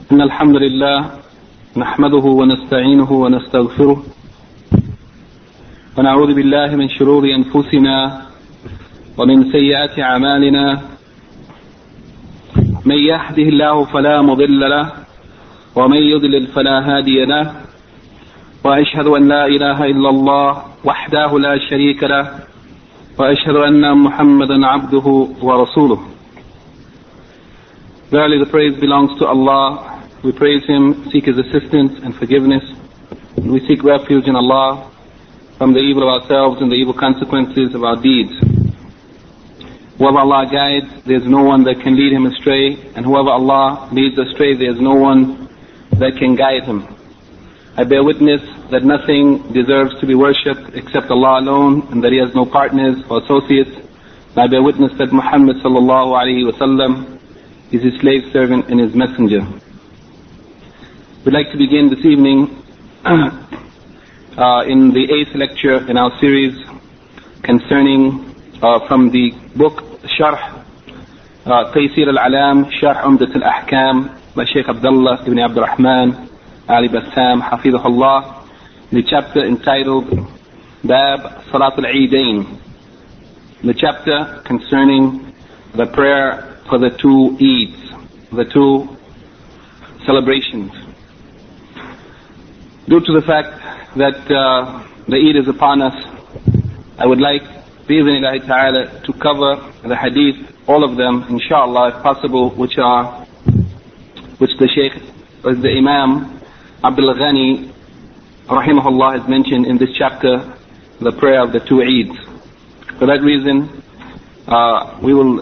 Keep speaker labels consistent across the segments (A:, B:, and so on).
A: إن الحمد لله نحمده ونستعينه ونستغفره ونعوذ بالله من شرور أنفسنا ومن سيئات أعمالنا من يهده الله فلا مضل له ومن يضلل فلا هادي له وأشهد أن لا إله إلا الله وحده لا شريك له وأشهد أن محمدا عبده ورسوله. Verily the praise belongs to Allah. We praise Him, seek His assistance and forgiveness. We seek refuge in Allah from the evil of ourselves and the evil consequences of our deeds. Whoever Allah guides, there is no one that can lead him astray, and whoever Allah leads astray, there is no one that can guide him. I bear witness that nothing deserves to be worshipped except Allah alone, and that He has no partners or associates. And I bear witness that Muhammad sallallahu alaihi wasallam is His slave servant and His messenger. We'd like to begin this evening in the 8th lecture in our series concerning from the book Sharh Taysir al-Alam Sharh Umdat al-Ahkam by Shaykh Abdullah ibn Abdul Rahman Ali Bassam Hafidhahullah, the chapter entitled Bab Salat al-Eidain, the chapter concerning the prayer for the two Eids, the two celebrations. Due to the fact that the Eid is upon us, I would like, bi-idhnillahi ta'ala, to cover the hadith, all of them, inshallah, if possible, which the Shaykh, the Imam Abdul Ghani, rahimahullah, has mentioned in this chapter, the prayer of the two Eids. For that reason, we will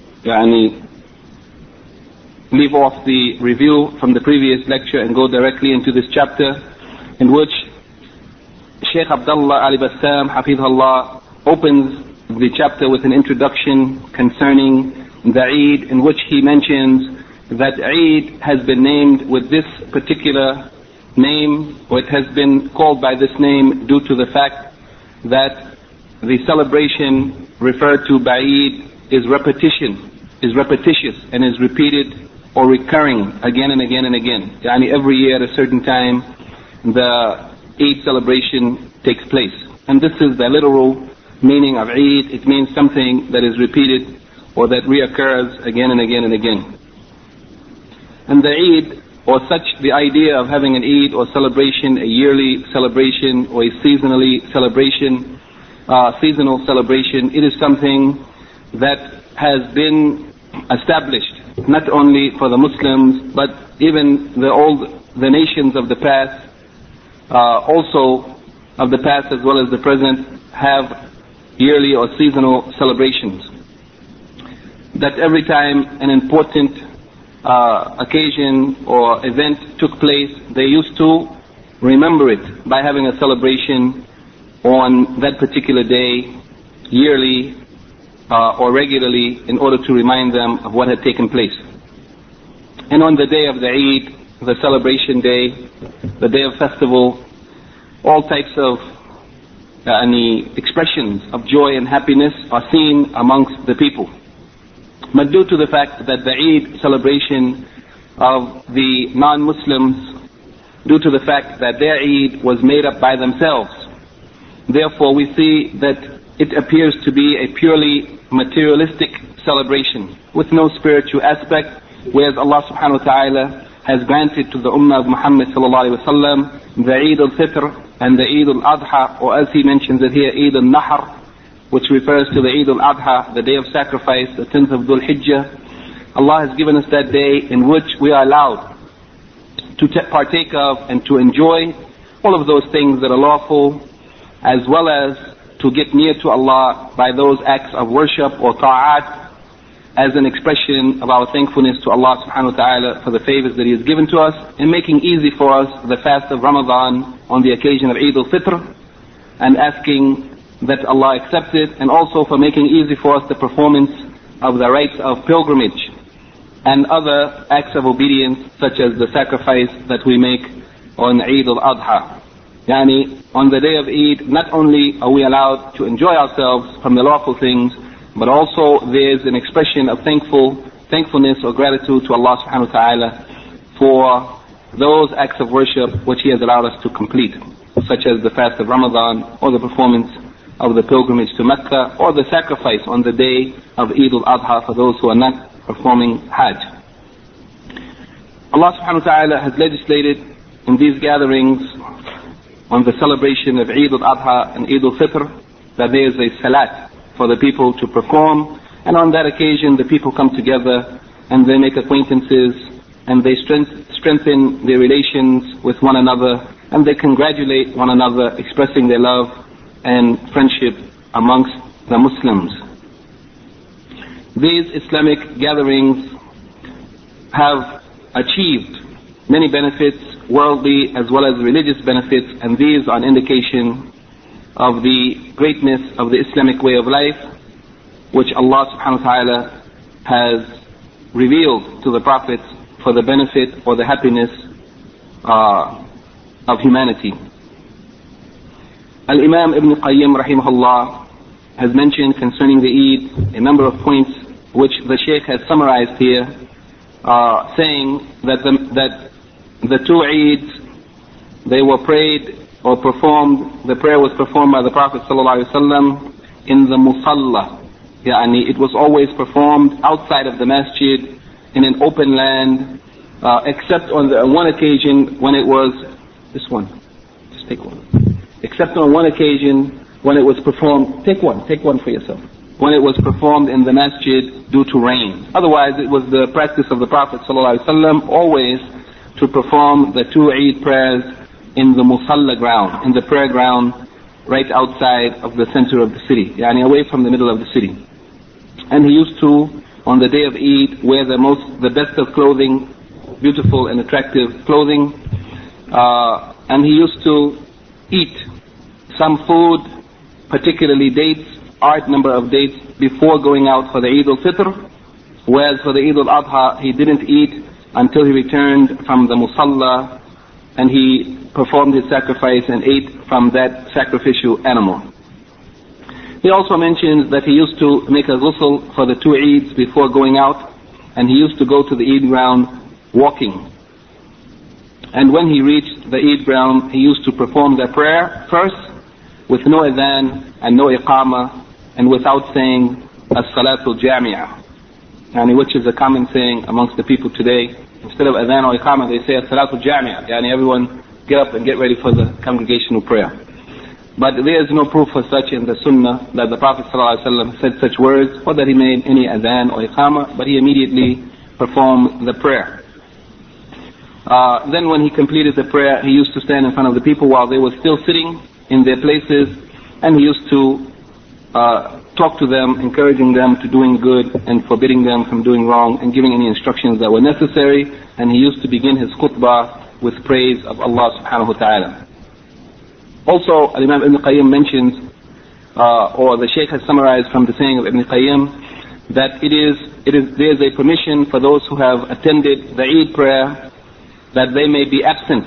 A: leave off the review from the previous lecture and go directly into this chapter, in which Shaykh Abdullah Ali Bassam Hafidhahullah opens the chapter with an introduction concerning the Eid, in which he mentions that Eid has been named with this particular name, or it has been called by this name due to the fact that the celebration referred to by Eid is repetitious and is repeated or recurring again and again and again. Every year at a certain time the Eid celebration takes place. And this is the literal meaning of Eid. It means something that is repeated or that reoccurs again and again and again. And the Eid, or such, the idea of having an Eid or celebration, a yearly celebration or a seasonal celebration, it is something that has been established not only for the Muslims, but even the nations of the past, also of the past as well as the present, have yearly or seasonal celebrations. That every time an important occasion or event took place, they used to remember it by having a celebration on that particular day, yearly or regularly, in order to remind them of what had taken place. And on the day of the Eid, the celebration day, the day of festival, all types of expressions of joy and happiness are seen amongst the people. But due to the fact that the Eid celebration of the non-Muslims, due to the fact that their Eid was made up by themselves, therefore we see that it appears to be a purely materialistic celebration with no spiritual aspect, whereas Allah subhanahu wa ta'ala has granted to the Ummah of Muhammad sallallahu alayhi wa sallam the Eid al-Fitr and the Eid al-Adha, or as he mentions it here, Eid al-Nahr, which refers to the Eid al-Adha, the day of sacrifice, the 10th of Dhul Hijjah. Allah has given us that day in which we are allowed to partake of and to enjoy all of those things that are lawful, as well as to get near to Allah by those acts of worship or ta'at, as an expression of our thankfulness to Allah subhanahu wa ta'ala for the favors that He has given to us, and making easy for us the fast of Ramadan on the occasion of Eid al-Fitr, and asking that Allah accept it, and also for making easy for us the performance of the rites of pilgrimage and other acts of obedience, such as the sacrifice that we make on Eid al-Adha. On the day of Eid, not only are we allowed to enjoy ourselves from the lawful things, but also there's an expression of thankfulness or gratitude to Allah subhanahu wa ta'ala for those acts of worship which He has allowed us to complete, such as the fast of Ramadan, or the performance of the pilgrimage to Mecca, or the sacrifice on the day of Eid al-Adha for those who are not performing Hajj. Allah subhanahu wa ta'ala has legislated in these gatherings on the celebration of Eid al-Adha and Eid al-Fitr that there is a salat for the people to perform, and on that occasion the people come together and they make acquaintances and they strengthen their relations with one another, and they congratulate one another, expressing their love and friendship amongst the Muslims. These Islamic gatherings have achieved many benefits, worldly as well as religious benefits, and these are an indication of the greatness of the Islamic way of life, which Allah subhanahu wa ta'ala has revealed to the prophets for the benefit or the happiness of humanity. Al-Imam Ibn Qayyim rahimahullah has mentioned concerning the Eid a number of points which the Shaykh has summarized here, saying that the two Eids, they were prayed or performed, the prayer was performed by the Prophet ﷺ in the Musalla. Yani it was always performed outside of the masjid in an open land, except on the one occasion when it was, this one, just take one. Except on one occasion when it was performed, take one for yourself. When it was performed in the masjid due to rain. Otherwise it was the practice of the Prophet ﷺ always to perform the two Eid prayers in the Musalla ground, in the prayer ground right outside of the center of the city, yani away from the middle of the city. And he used to, on the day of Eid, wear the best of clothing, beautiful and attractive clothing, and he used to eat some food, particularly dates, odd number of dates, before going out for the Eid al-Fitr, whereas for the Eid al-Adha he didn't eat until he returned from the Musalla and he performed his sacrifice and ate from that sacrificial animal. He also mentions that he used to make a ghusl for the two Eids before going out, and he used to go to the Eid ground walking. And when he reached the Eid ground, he used to perform the prayer first with no adhan and no iqama, and without saying as-salatul jami'ah, yani which is a common saying amongst the people today. Instead of adhan or iqama, they say as-salatul jami'ah, yani everyone get up and get ready for the congregational prayer. But there is no proof for such in the Sunnah that the Prophet ﷺ said such words, or that he made any adhan or iqama, but he immediately performed the prayer. Then when he completed the prayer, he used to stand in front of the people while they were still sitting in their places, and he used to talk to them, encouraging them to doing good and forbidding them from doing wrong, and giving any instructions that were necessary. And he used to begin his khutbah with praise of Allah subhanahu wa ta'ala. Also, Imam Ibn Qayyim mentions, or the Shaykh has summarized from the saying of Ibn Qayyim, that there is a permission for those who have attended the Eid prayer that they may be absent,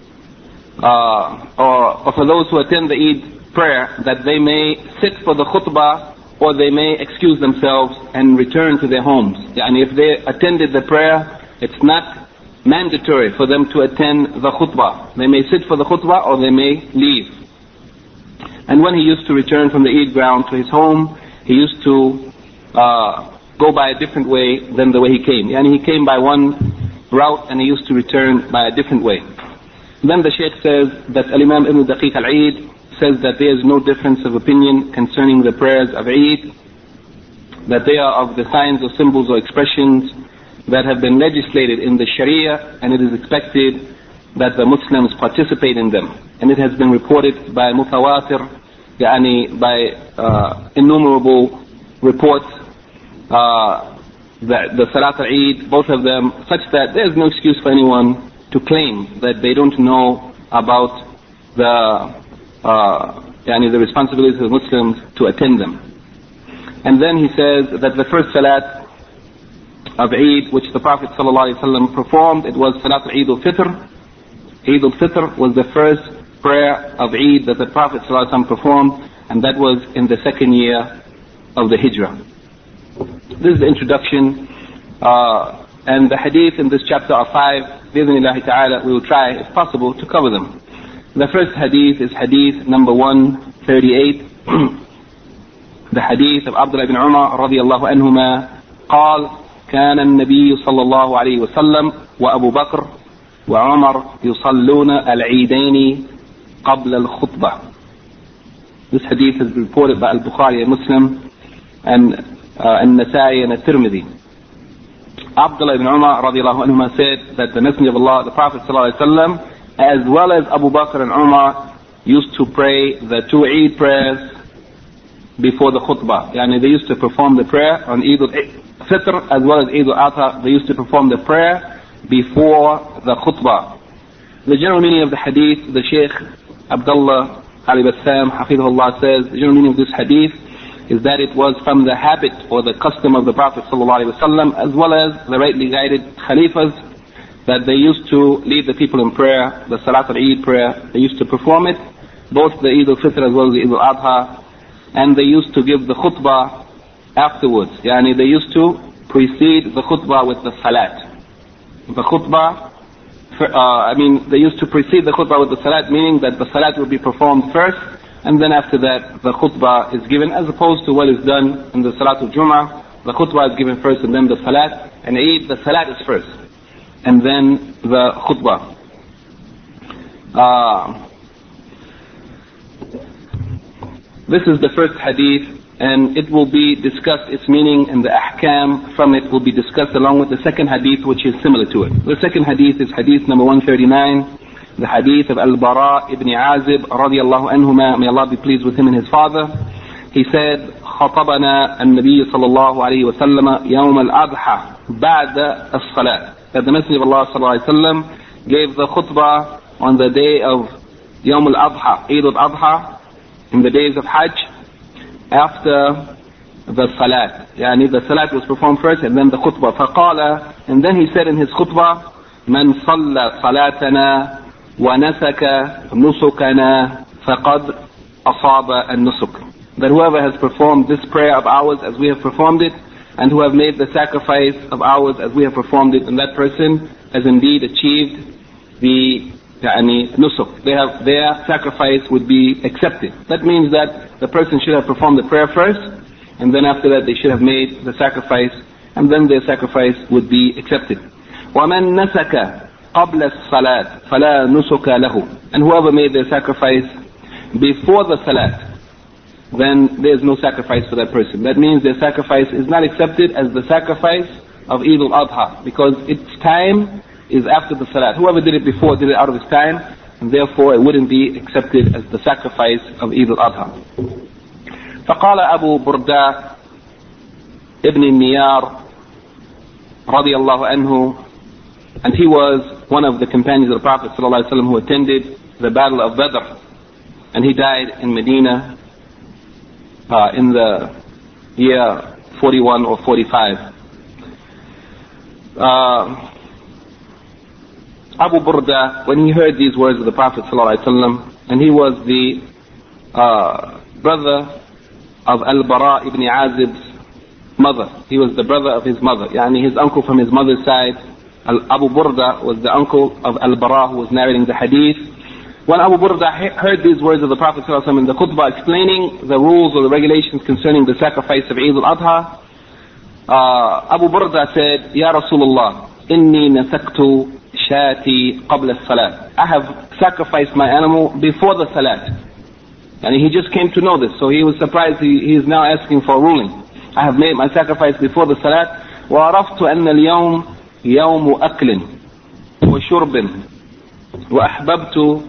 A: or for those who attend the Eid prayer that they may sit for the khutbah, or they may excuse themselves and return to their homes. And if they attended the prayer, it's not mandatory for them to attend the khutbah. They may sit for the khutbah or they may leave. And when he used to return from the Eid ground to his home, he used to go by a different way than the way he came. And he came by one route and he used to return by a different way. Then the Shaykh says that Al-Imam Ibn Daqiq al-Eid says that there is no difference of opinion concerning the prayers of Eid, that they are of the signs or symbols or expressions that have been legislated in the Sharia, and it is expected that the Muslims participate in them. And it has been reported by mutawatir, by innumerable reports, that the Salat al-Eid, both of them, such that there is no excuse for anyone to claim that they don't know about the responsibilities of Muslims to attend them. And then he says that the first Salat of Eid which the Prophet ﷺ performed, it was Salat Eid al-Fitr. Eid al-Fitr was the first prayer of Eid that the Prophet ﷺ performed, and that was in the second year of the Hijrah. This is the introduction And the hadith in this chapter are 5. Bismillah ta'ala, we will try, if possible, to cover them. The first hadith is hadith number 138. The hadith of Abdullah ibn Umar radiyallahu anhuma قال كان النبي صلى الله عليه وسلم وأبو بكر وعمر يصلون العيدين قبل الخطبة. This hadith is reported by Al-Bukhari and Muslim and An-Nasa'i and At-Tirmidhi. Abdullah ibn Umar radiyallahu anhuma said that the Messenger of Allah, the Prophet sallallahu alaihi wasallam, as well as Abu Bakr and Umar, used to pray the 2 Eid prayers before the khutbah. Yani they used to perform the prayer on Eid al-Fitr as well as Eid al-Adha. They used to perform the prayer before the khutbah. The general meaning of the hadith, the Shaykh Abdullah Ali Bassam Hafidhullah says, the general meaning of this hadith is that it was from the habit or the custom of the Prophet ﷺ, as well as the rightly guided Khalifas, that they used to lead the people in prayer, the Salat al-Eid prayer. They used to perform it, both the Eid al-Fitr as well as the Eid al-Adha, and they used to give the khutbah afterwards. Yani they used to precede the khutbah with the salat. The khutbah, they used to precede the khutbah with the salat, meaning that the salat will be performed first, and then after that the khutbah is given, as opposed to what is done in the Salat al-Jum'ah. The khutbah is given first and then the salat, and Eid, the salat is first, and then the khutbah. This is the first hadith, and it will be discussed, its meaning and the ahkam from it will be discussed along with the second hadith, which is similar to it. The second hadith is hadith number 139, the hadith of Al-Bara ibn Azib radiyallahu anhuma, may Allah be pleased with him and his father. He said, خطبنا النبي صلى الله عليه وسلم يوم الأضحى بعد الصلاة. That the Messenger of Allah صلى الله عليه وسلم gave the khutbah on the day of Yawm al-Adha, Eid al-Adha, in the days of Hajj, after the salat. Yani the salat was performed first and then the khutbah. فقال, and then he said in his khutbah, من صلى صلاتنا ونسك نسكنا فقد أصاب النسك. That whoever has performed this prayer of ours as we have performed it, and who have made the sacrifice of ours as we have performed it, and that person has indeed achieved the nusuk. Their sacrifice would be accepted. That means that the person should have performed the prayer first, and then after that they should have made the sacrifice, and then their sacrifice would be accepted. وَمَنْ نَسَكَ قَبْلَ الصَّلَاةِ فَلَا نُسُكَ لَهُ. And whoever made their sacrifice before the salat, then there is no sacrifice for that person. That means their sacrifice is not accepted as the sacrifice of Eid al-Adha, because its time is after the salat. Whoever did it before did it out of his time, and therefore it wouldn't be accepted as the sacrifice of Eid al-Adha. فقال أبو بردة ابن النيار رضي الله عنه, and he was one of the companions of the Prophet ﷺ who attended the battle of Badr, and he died in Medina in the year 41 or 45. Abu Burda, when he heard these words of the Prophet ﷺ, and he was the brother of Al-Bara ibn Azib's mother. He was the brother of his mother, yani his uncle from his mother's side. Abu Burda was the uncle of Al-Bara who was narrating the hadith. When Abu Burda heard these words of the Prophet ﷺ in the khutbah explaining the rules or the regulations concerning the sacrifice of Eid al-Adha, Abu Burda said, Ya Rasulullah, inni nasaktu shati qabla as-salat. I have sacrificed my animal before the salat. And he just came to know this, so he was surprised. He is now asking for a ruling. I have made my sacrifice before the salat. وعرفت أن اليوم يوم أكل وشرب وأحببت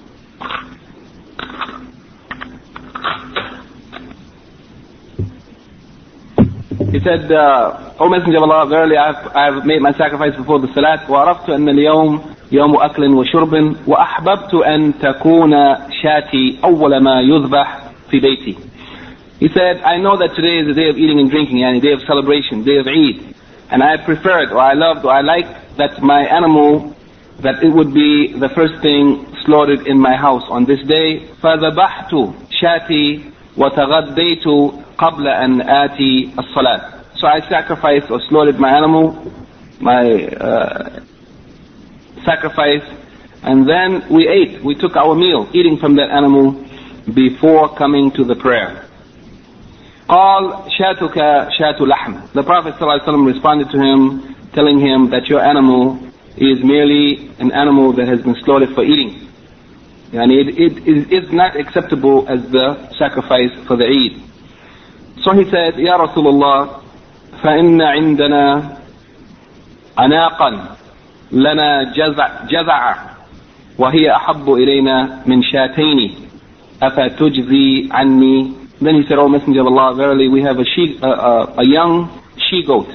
A: He said, O Messenger of Allah, verily I have made my sacrifice before the salat. وعرفت أن اليوم يوم أكل وشرب وأحببت أن تكون شاتي أول ما يذبح في بيتي. He said, I know that today is a day of eating and drinking, and a day of celebration, day of Eid. And I preferred, or I loved, or I liked that my animal, that it would be the first thing slaughtered in my house on this day. فَذَبَحْتُ شَاتِي وَتَغَدَّيْتُ قَبْلَ أَنْ آتِي الصَّلَاةِ. So I sacrificed or slaughtered my animal sacrifice, and then we ate. We took our meal, eating from that animal before coming to the prayer. قال شاتك شات لحم. The Prophet ﷺ responded to him, telling him that your animal is merely an animal that has been slaughtered for eating. And it is not acceptable as the sacrifice for the Eid. So he said, Ya Rasulullah, فَإِنَّ عِنْدَنَا عَنَاقًا لَنَا جَزَعًا وَهِيَ أَحَبُّ إِلَيْنَا مِنْ شَاتَيْنِ أَفَتُجْزِي عَنِّي. Then he said, O Messenger of Allah, verily we have a young she-goat.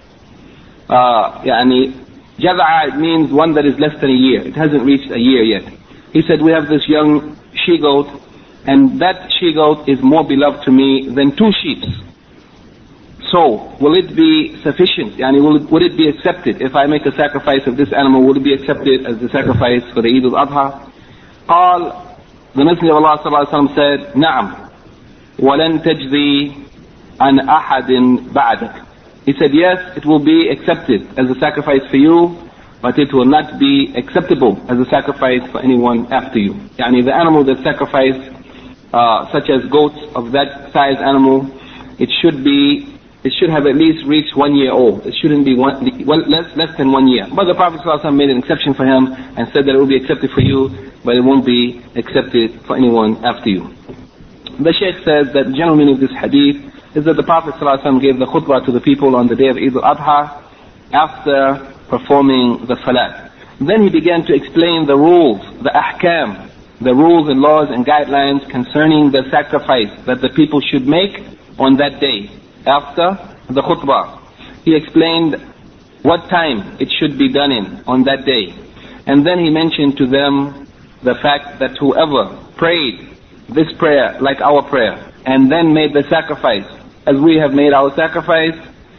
A: Jaza'a means one that is less than a year. It hasn't reached a year yet. He said, we have this young she-goat, and that she-goat is more beloved to me than 2 sheep. So, will it be sufficient? Would it be accepted if I make a sacrifice of this animal? Would it be accepted as the sacrifice for the Eid al-Adha? The Messenger of Allah ﷺ said, Na'am, وَلَن تَجْزِي عَنْ أَحَدٍ بَعْدَكَ. He said, yes, it will be accepted as a sacrifice for you, but it will not be acceptable as a sacrifice for anyone after you. The animal that sacrificed, such as goats of that size animal, it should have at least reached 1 year old. It shouldn't be less than 1 year. But the Prophet ﷺ made an exception for him and said that it will be accepted for you, but it won't be accepted for anyone after you. The Shaykh says that the general meaning of this hadith is that the Prophet ﷺ gave the khutbah to the people on the day of Eid al-Adha after performing the salat. Then he began to explain the rules, the ahkam, the rules and laws and guidelines concerning the sacrifice that the people should make on that day after the khutbah. He explained what time it should be done in on that day. And then he mentioned to them the fact that whoever prayed this prayer like our prayer and then made the sacrifice as we have made our sacrifice,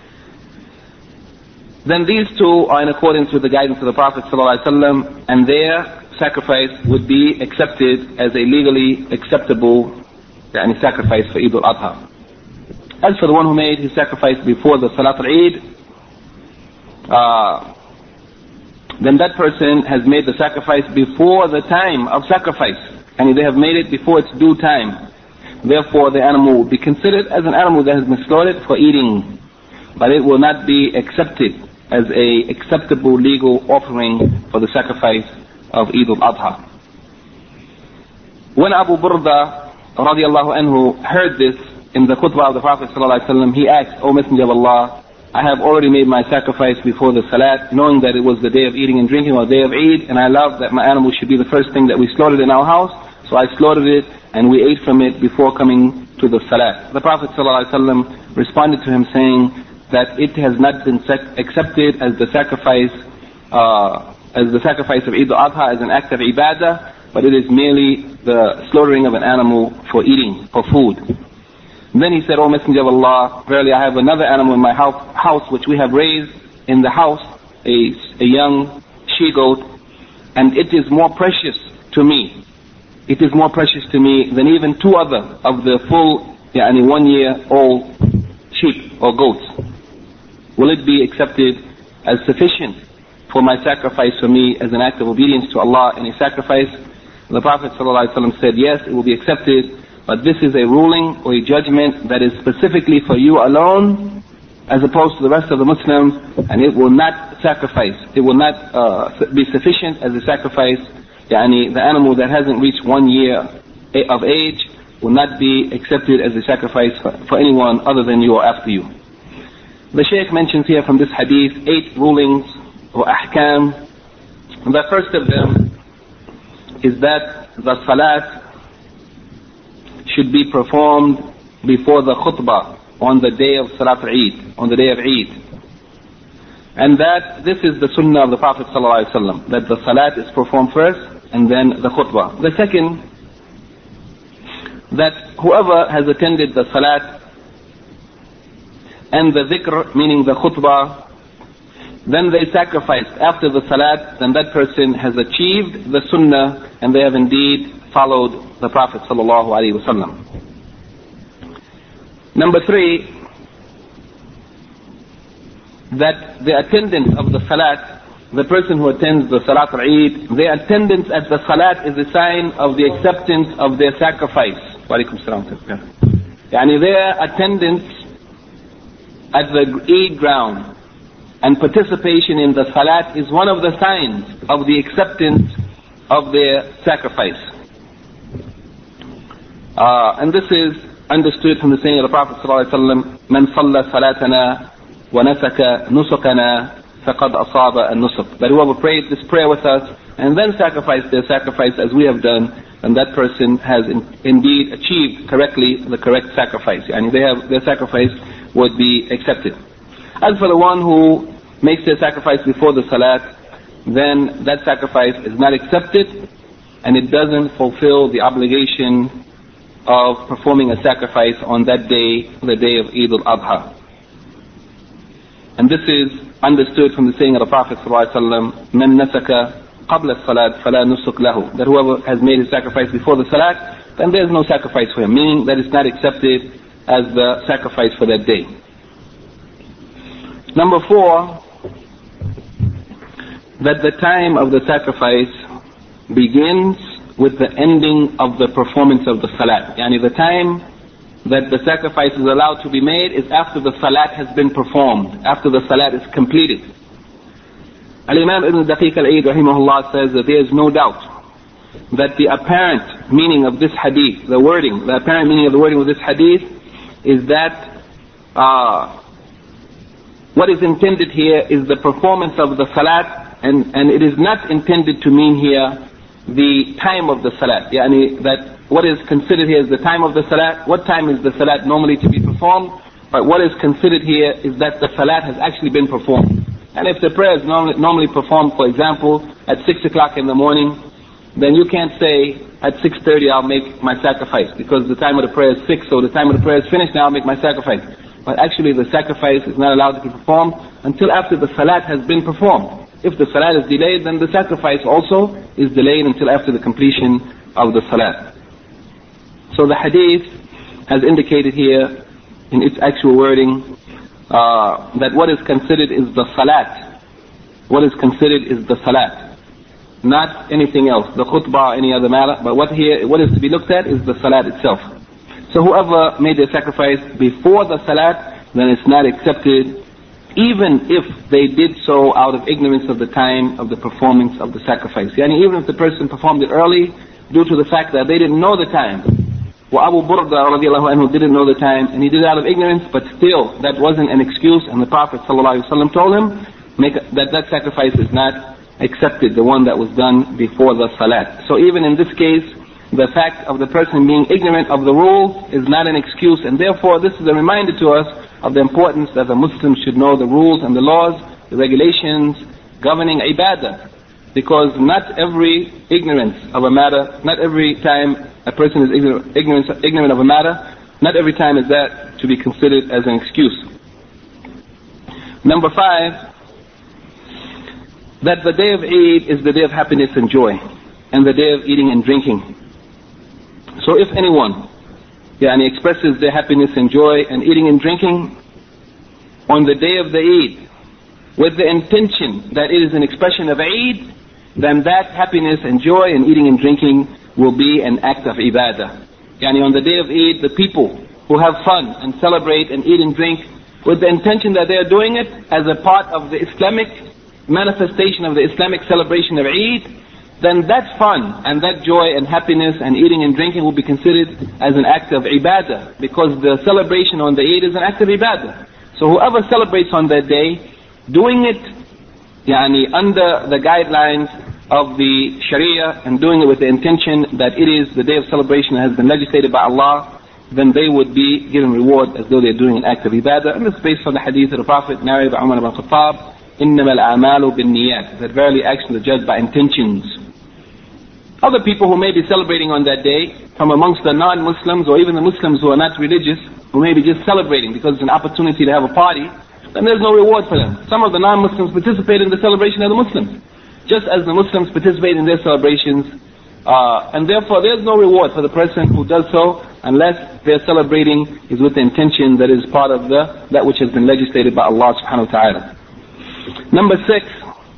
A: then these two are in accordance with the guidance of the Prophet ﷺ, and their sacrifice would be accepted as a legally acceptable sacrifice for Eid al-Adha. As for the one who made his sacrifice before the Salat al-Eid, then that person has made the sacrifice before the time of sacrifice, and they have made it before its due time. Therefore, the animal will be considered as an animal that has been slaughtered for eating, but it will not be accepted as a acceptable legal offering for the sacrifice of Eid al-Adha. When Abu Burda radiallahu anhu heard this in the khutbah of the Prophet ﷺ, he asked, O Messenger of Allah, I have already made my sacrifice before the salat, knowing that it was the day of eating and drinking or day of Eid, and I love that my animal should be the first thing that we slaughtered in our house, so I slaughtered it and we ate from it before coming to the salat. The Prophet ﷺ responded to him saying that it has not been accepted as the sacrifice of Eid al-Adha as an act of ibadah, but it is merely the slaughtering of an animal for eating, for food. Then he said, O Messenger of Allah, verily I have another animal in my house which we have raised in the house, a young she-goat, and it is more precious to me. It is more precious to me than even 2 other of the full 1-year-old sheep or goats. Will it be accepted as sufficient for my sacrifice for me as an act of obedience to Allah in a sacrifice? The Prophet ﷺ said, yes, it will be accepted, but this is a ruling or a judgment that is specifically for you alone, as opposed to the rest of the Muslims, and it will not sacrifice. It will not be sufficient as a sacrifice. The animal that hasn't reached 1 year of age will not be accepted as a sacrifice for anyone other than you or after you. The Shaykh mentions here from this hadith 8 rulings or ahkam. The first of them is that the salat should be performed before the khutbah on the day of Salat al-Eid, on the day of Eid. And that this is the sunnah of the Prophet ﷺ, that the salat is performed first and then the khutbah. The second, that whoever has attended the salat and the dhikr, meaning the khutbah, then they sacrificed after the salat, then that person has achieved the sunnah and they have indeed followed the Prophet ﷺ. Number 3, that the attendance of the salat, the person who attends the Salat al-Eid, their attendance at the salat is a sign of the acceptance of their sacrifice. Wa alaikum salam. Yani their attendance at the Eid ground and participation in the salat is one of the signs of the acceptance of their sacrifice. And this is understood from the saying of the Prophet ﷺ, "Man salla salatana wa nasaka nusukana faqad asaba an-nusuk." That whoever prayed this prayer with us and then sacrificed their sacrifice as we have done, and that person has indeed achieved correctly the correct sacrifice. And their sacrifice would be accepted. As for the one who makes their sacrifice before the salat, then that sacrifice is not accepted, and it doesn't fulfill the obligation of performing a sacrifice on that day, the day of Eid al-Adha. And this is understood from the saying of the Prophet ﷺ, "Man nasaka qabla as-salat fala nusuk lahu." That whoever has made his sacrifice before the salat, then there is no sacrifice for him, meaning that it's not accepted as the sacrifice for that day. Number 4, that the time of the sacrifice begins with the ending of the performance of the salat. Yani the time that the sacrifice is allowed to be made is after the salat has been performed, after the salat is completed. Al-Imam Ibn Daqiq al-Eid rahimahullah says that there is no doubt that the apparent meaning of this hadith, the apparent meaning of the wording of this hadith is that what is intended here is the performance of the salat, and it is not intended to mean here the time of the salat. Yani that what is considered here is the time of the salat. What time is the salat normally to be performed? But what is considered here is that the salat has actually been performed. And if the prayer is normally performed, for example, at 6 o'clock in the morning, then you can't say at 6:30 I'll make my sacrifice, because the time of the prayer is 6, so the time of the prayer is finished, now I'll make my sacrifice. But actually the sacrifice is not allowed to be performed until after the salat has been performed. If the salat is delayed, then the sacrifice also is delayed until after the completion of the salat. So the hadith has indicated here in its actual wording that what is considered is the salat. What is considered is the salat, not anything else, the khutbah or any other matter, but what is to be looked at is the salat itself. So whoever made their sacrifice before the salat, then it's not accepted, even if they did so out of ignorance of the time of the performance of the sacrifice. Yani even if the person performed it early due to the fact that they didn't know the time. Well, Abu Burda radiallahu anhu didn't know the time, and he did it out of ignorance, but still that wasn't an excuse, and the Prophet ﷺ told him that sacrifice is not accepted, the one that was done before the salat. So even in this case, the fact of the person being ignorant of the rules is not an excuse, and therefore this is a reminder to us of the importance that the Muslims should know the rules and the laws, the regulations governing ibadah. Because not every ignorance of a matter, not every time a person is ignorant of a matter, not every time is that to be considered as an excuse. Number 5, that the day of Eid is the day of happiness and joy, and the day of eating and drinking. So if anyone expresses their happiness and joy and eating and drinking on the day of the Eid with the intention that it is an expression of Eid, then that happiness and joy and eating and drinking will be an act of ibadah. On the day of Eid, the people who have fun and celebrate and eat and drink with the intention that they are doing it as a part of the Islamic manifestation of the Islamic celebration of Eid, then that fun and that joy and happiness and eating and drinking will be considered as an act of ibadah, because the celebration on the Eid is an act of ibadah. So whoever celebrates on that day, doing it under the guidelines of the Sharia and doing it with the intention that it is the day of celebration that has been legislated by Allah, then they would be given reward as though they're doing an act of ibadah. And this is based on the hadith of the Prophet narrated by Umar ibn Khattab, إِنَّمَا الْأَعْمَالُ بِالنِّيَّاتِ, that verily actions are judged by intentions. Other people who may be celebrating on that day, from amongst the non-Muslims or even the Muslims who are not religious, who may be just celebrating because it's an opportunity to have a party, then there's no reward for them. Some of the non-Muslims participate in the celebration of the Muslims, just as the Muslims participate in their celebrations, and therefore there's no reward for the person who does so unless their celebrating is with the intention that is part of that which has been legislated by Allah subhanahu wa ta'ala. Number 6,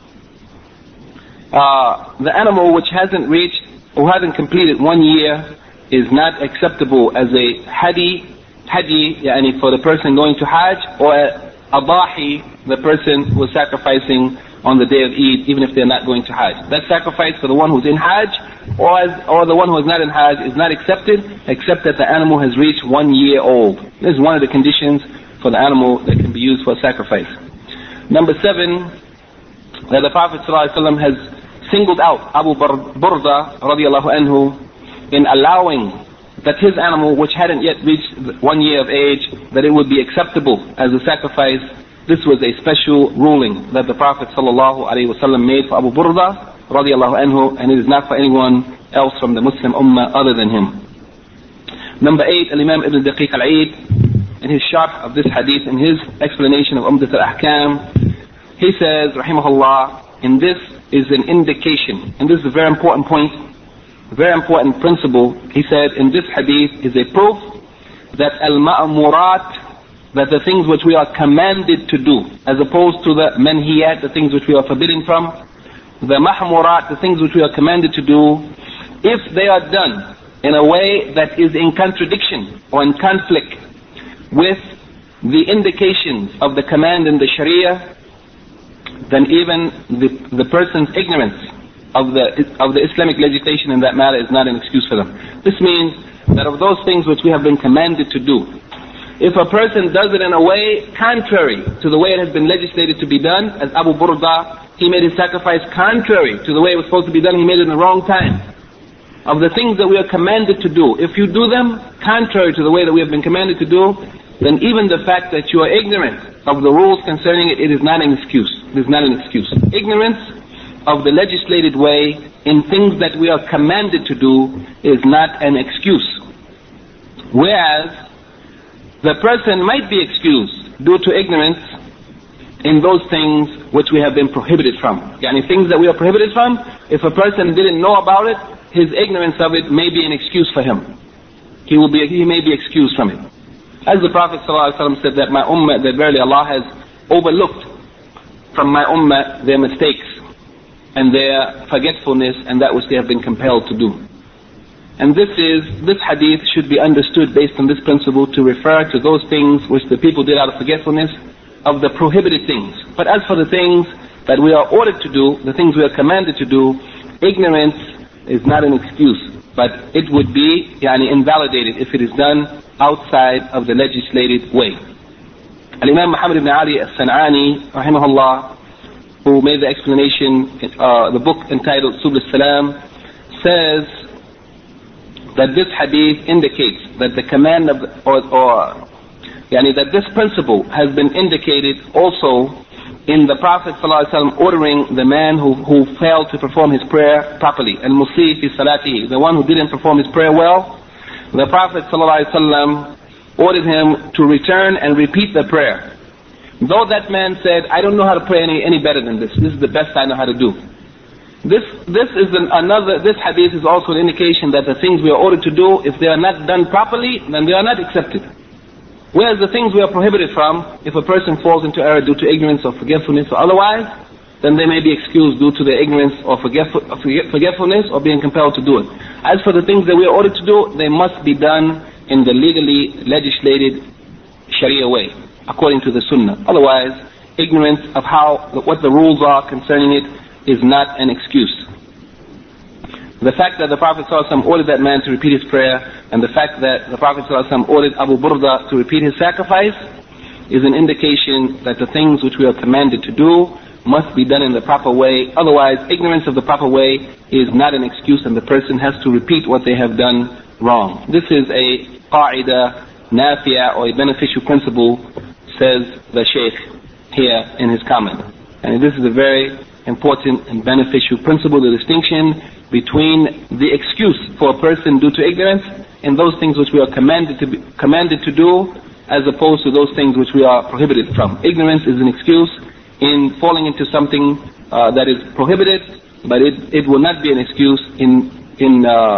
A: the animal which hasn't reached or hasn't completed 1 year is not acceptable as a hadi, yani for the person going to Hajj, or a dahi, the person who is sacrificing on the day of Eid, even if they're not going to Hajj. That sacrifice for the one who's in Hajj or the one who is not in Hajj is not accepted, except that the animal has reached 1 year old. This is one of the conditions for the animal that can be used for sacrifice. Number 7, that the Prophet ﷺ has singled out Abu Burda radiallahu anhu in allowing that his animal, which hadn't yet reached 1 year of age, that it would be acceptable as a sacrifice. This was a special ruling that the Prophet ﷺ made for Abu Burda radiallahu anhu, and it is not for anyone else from the Muslim Ummah other than him. Number 8, Imam Ibn Daqiq al-Eid, in his sharh of this hadith, in his explanation of Umdat al-Ahkam, he says, rahimahullah, and this is an indication, and this is a very important point, very important principle. He said, in this hadith is a proof that al-ma'murat, that the things which we are commanded to do, as opposed to the manhiyat, the things which we are forbidden from, the mahmurat, the things which we are commanded to do, if they are done in a way that is in contradiction or in conflict with the indications of the command in the Sharia, then even the person's ignorance of the Islamic legislation in that matter is not an excuse for them. This means that of those things which we have been commanded to do, if a person does it in a way contrary to the way it has been legislated to be done, as Abu Burda, he made his sacrifice contrary to the way it was supposed to be done, he made it in the wrong time. Of the things that we are commanded to do, if you do them contrary to the way that we have been commanded to do, then even the fact that you are ignorant of the rules concerning it, it is not an excuse. It is not an excuse. Ignorance of the legislated way in things that we are commanded to do is not an excuse. Whereas the person might be excused due to ignorance in those things which we have been prohibited from. Yani things that we are prohibited from, if a person didn't know about it, his ignorance of it may be an excuse for him. He may be excused from it. As the Prophet ﷺ said that my ummah, that verily Allah has overlooked from my ummah their mistakes and their forgetfulness and that which they have been compelled to do. And this hadith should be understood based on this principle to refer to those things which the people did out of forgetfulness of the prohibited things. But as for the things that we are ordered to do, the things we are commanded to do, ignorance is not an excuse, but it would be invalidated if it is done outside of the legislated way. Al-Imam Muhammad ibn Ali al-San'ani, rahimahullah, who made the explanation, the book entitled Subul Salam, says that this hadith indicates that the command of, that this principle has been indicated also in the Prophet ﷺ ordering the man who failed to perform his prayer properly, al-musii fi salatihi, the one who didn't perform his prayer well. The Prophet ﷺ ordered him to return and repeat the prayer. Though that man said, I don't know how to pray any better than this. This is the best I know how to do. This hadith is also an indication that the things we are ordered to do, if they are not done properly, then they are not accepted. Whereas the things we are prohibited from, if a person falls into error due to ignorance or forgetfulness or otherwise, then they may be excused due to their ignorance or forgetfulness or being compelled to do it. As for the things that we are ordered to do, they must be done in the legally legislated Sharia way, according to the Sunnah. Otherwise, ignorance of what the rules are concerning it is not an excuse. The fact that the Prophet ﷺ ordered that man to repeat his prayer, and the fact that the Prophet ﷺ ordered Abu Burda to repeat his sacrifice, is an indication that the things which we are commanded to do must be done in the proper way. Otherwise, ignorance of the proper way is not an excuse, and the person has to repeat what they have done wrong. This is a qa'ida nafi'a, or a beneficial principle, says the Shaykh here in his comment. And this is a very important and beneficial principle, the distinction between the excuse for a person due to ignorance and those things which we are commanded to do, as opposed to those things which we are prohibited from. Ignorance is an excuse in falling into something that is prohibited, but it will not be an excuse in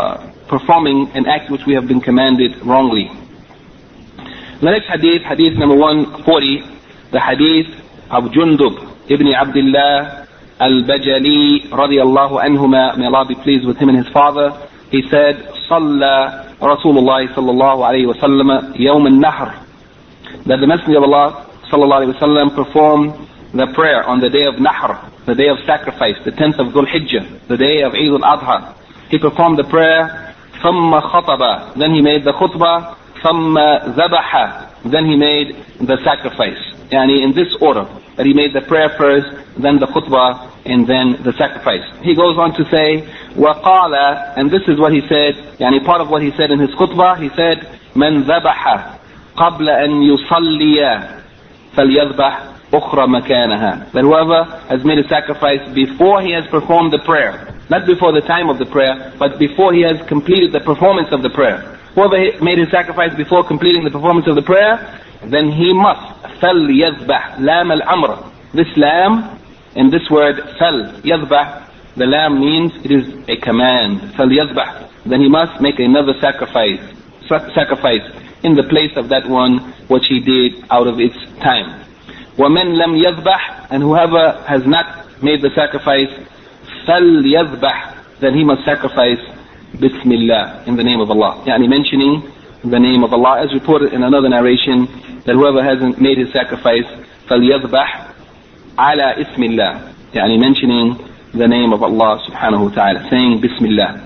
A: performing an act which we have been commanded wrongly. The next hadith, hadith number 140, the hadith of Jundub ibn Abdullah al-Bajali radiyallahu anhuma, may Allah be pleased with him and his father. He said, صلى رسول الله صلى الله عليه وسلم يوم النحر, that the Messenger of Allah sallallahu alaihi wasallam performed the prayer on the day of Nahr, the day of sacrifice, the 10th of Dhul Hijjah, the day of Eid al-Adha. He performed the prayer, ثم خطب, then he made the khutbah, ثم ذبح, then he made the sacrifice. Yani in this order, that he made the prayer first, then the khutbah, and then the sacrifice. He goes on to say, وقال, and this is what he said, yani part of what he said in his khutbah, he said, من ذبح قبل أن يصلي فليذبح أخرى مكانها, that whoever has made a sacrifice before he has performed the prayer, not before the time of the prayer, but before he has completed the performance of the prayer. Whoever made his sacrifice before completing the performance of the prayer, then he must فليذبح لام الأمر. This lam and this word فليذبح, the lam means it is a command. فليذبح, then he must make another sacrifice in the place of that one which he did out of its time. وَمَنْ لَمْ يَذْبَحْ, and whoever has not made the sacrifice, فَلْيَذْبَحْ, then he must sacrifice Bismillah, in the name of Allah. Yani mentioning the name of Allah, as reported in another narration, that whoever hasn't made his sacrifice, فَلْيَذْبَحْ عَلَى إِسْمِ اللَّهِ, yani mentioning the name of Allah subhanahu wa ta'ala, saying Bismillah.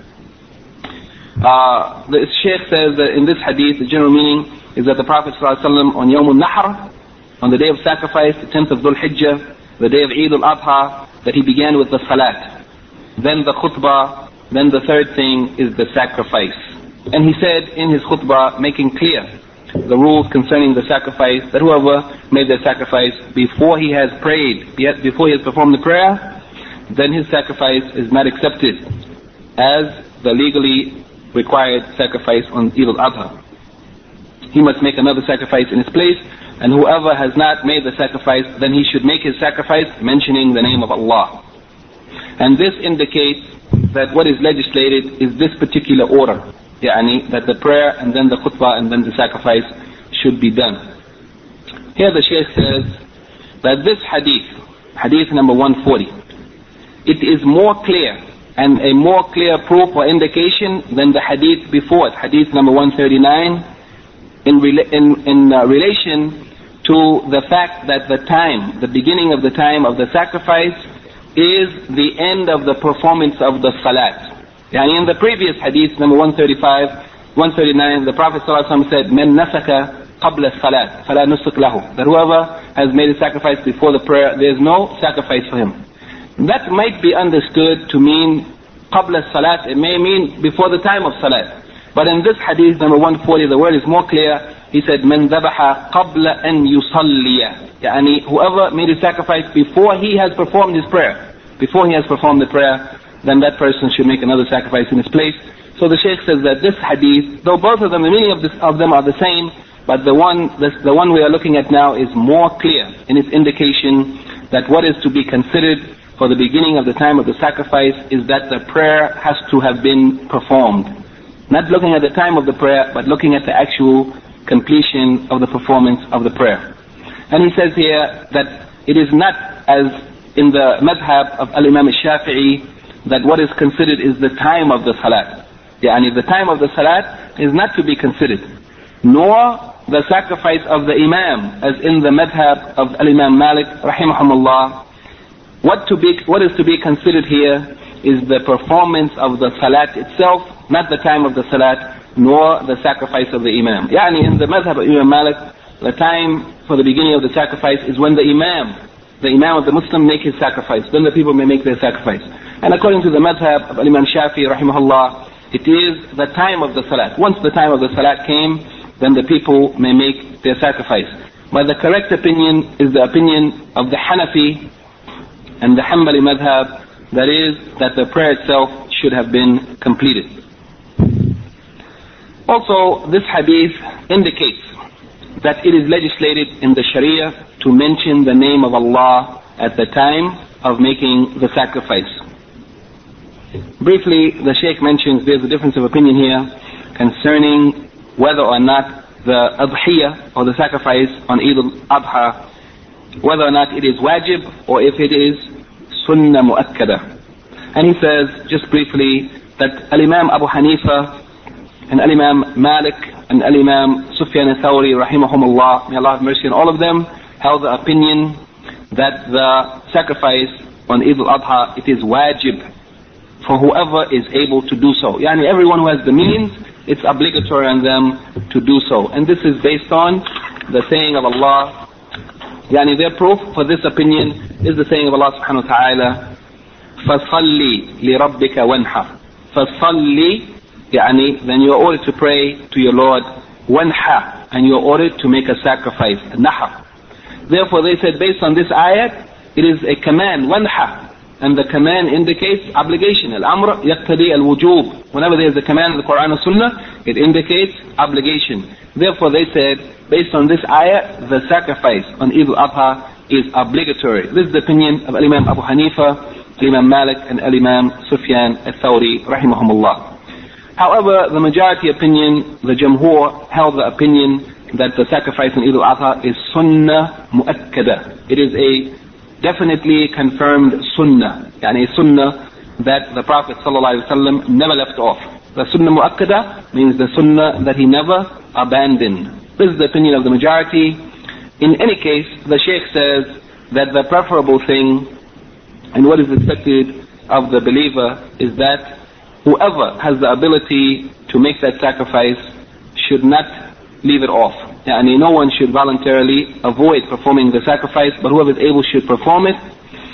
A: The Shaykh says that in this hadith, the general meaning is that the Prophet ﷺ on Yawm al-Nahr, on the day of sacrifice, the 10th of Dhul Hijjah, the day of Eid al-Adha, that he began with the salat, then the khutbah, then the third thing is the sacrifice. And he said in his khutbah, making clear the rules concerning the sacrifice, that whoever made the sacrifice before he has prayed, before he has performed the prayer, then his sacrifice is not accepted as the legally required sacrifice on Eid al-Adha. He must make another sacrifice in his place, and whoever has not made the sacrifice, then he should make his sacrifice mentioning the name of Allah. And this indicates that what is legislated is this particular order, yani that the prayer and then the khutbah and then the sacrifice should be done. Here the Shaykh says that this hadith, hadith number 140, it is more clear and a more clear proof or indication than the hadith before it, hadith number 139, in relation to the fact that the time, the beginning of the time of the sacrifice is the end of the performance of the salat. Yani in the previous hadith, number 139, the Prophet ﷺ said, "Men nasaka qabla salat, fala nusuk lahu." That whoever has made a sacrifice before the prayer, there is no sacrifice for him. That might be understood to mean qabla salat. It may mean before the time of salat. But in this hadith, number 140, the word is more clear. He said, "Men dhabaha qabla an yusalliya." Yani whoever made a sacrifice before he has performed his prayer, before he has performed the prayer, then that person should make another sacrifice in his place. So the Shaykh says that this hadith, though both of them, the meaning of them are the same, but the one we are looking at now is more clear in its indication that what is to be considered for the beginning of the time of the sacrifice is that the prayer has to have been performed. Not looking at the time of the prayer, but looking at the actual completion of the performance of the prayer. And he says here that it is not as in the madhab of Al-Imam al-Shafi'i that what is considered is the time of the salat. Yani the time of the salat is not to be considered, nor the sacrifice of the imam, as in the madhab of Al-Imam Malik rahimahumullah. What is to be considered here is the performance of the salat itself, not the time of the salat, nor the sacrifice of the imam. Yani in the madhab of Imam Malik, the time for the beginning of the sacrifice is when the imam of the Muslim make his sacrifice, then the people may make their sacrifice. And according to the madhab of Imam Shafi'i rahimahullah, it is the time of the salat. Once the time of the salat came, then the people may make their sacrifice. But the correct opinion is the opinion of the Hanafi and the Hanbali madhab, that is, that the prayer itself should have been completed. Also, this hadith indicates that it is legislated in the Sharia to mention the name of Allah at the time of making the sacrifice. Briefly, the Shaykh mentions there's a difference of opinion here concerning whether or not the adhiyah or the sacrifice on Eid al-Adha, whether or not it is wajib or if it is sunnah mu'akkada. And he says, just briefly, that Al-Imam Abu Hanifa and Al-Imam Malik and Al-Imam Sufyan al-Thawri rahimahumullah, may Allah have mercy on all of them, held the opinion that the sacrifice on Eid al-Adha, it is wajib for whoever is able to do so. Yani everyone who has the means, it's obligatory on them to do so. And this is based on the saying of Allah. Yani their proof for this opinion is the saying of Allah subhanahu wa ta'ala, فَصَلِّ لِرَبِّكَ وَانْحَرْ. فَصَلِّ, yani then you are ordered to pray to your Lord, وَانْحَرْ, and you are ordered to make a sacrifice, nahr. Therefore they said, based on this ayat, it is a command, وَانْحَرْ. And the command indicates obligation. Al-amr yaqtadi al-wujub. Whenever there is a command in the Quran and Sunnah, it indicates obligation. Therefore they said, based on this ayah, the sacrifice on Eid al-Adha is obligatory. This is the opinion of Imam Abu Hanifa, Imam Malik, and Imam Sufyan al-Thawri, rahimahumullah. However, the majority opinion, the Jamhur, held the opinion that the sacrifice on Eid al-Adha is sunnah mu'akkada. It is a definitely confirmed sunnah, yani sunnah that the Prophet ﷺ never left off. The sunnah mu'akkada means the sunnah that he never abandoned. This is the opinion of the majority. In any case, the Shaykh says that the preferable thing and what is expected of the believer is that whoever has the ability to make that sacrifice should not leave it off. Yani no one should voluntarily avoid performing the sacrifice, but whoever is able should perform it.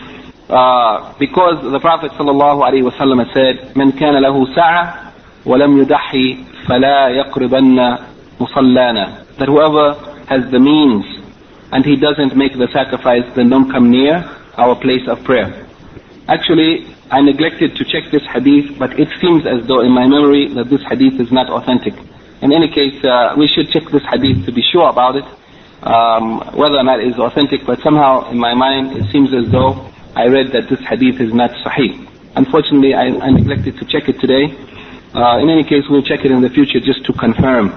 A: Because the Prophet ﷺ said, "Man kana lahu sa'a wa lam yudahi fala yaqribanna musallana." That whoever has the means and he doesn't make the sacrifice, then don't come near our place of prayer. Actually, I neglected to check this hadith, but it seems as though in my memory that this hadith is not authentic. In any case, we should check this hadith to be sure about it, whether or not it is authentic, but somehow in my mind it seems as though I read that this hadith is not sahih. Unfortunately, I neglected to check it today. In any case, we'll check it in the future just to confirm.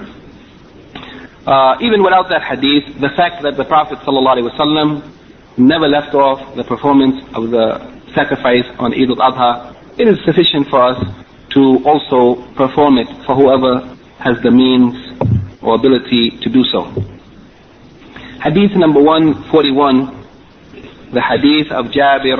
A: Even without that hadith, the fact that the Prophet ﷺ never left off the performance of the sacrifice on Eid al-Adha, it is sufficient for us to also perform it for whoever has the means or ability to do so. Hadith number 141, the hadith of Jabir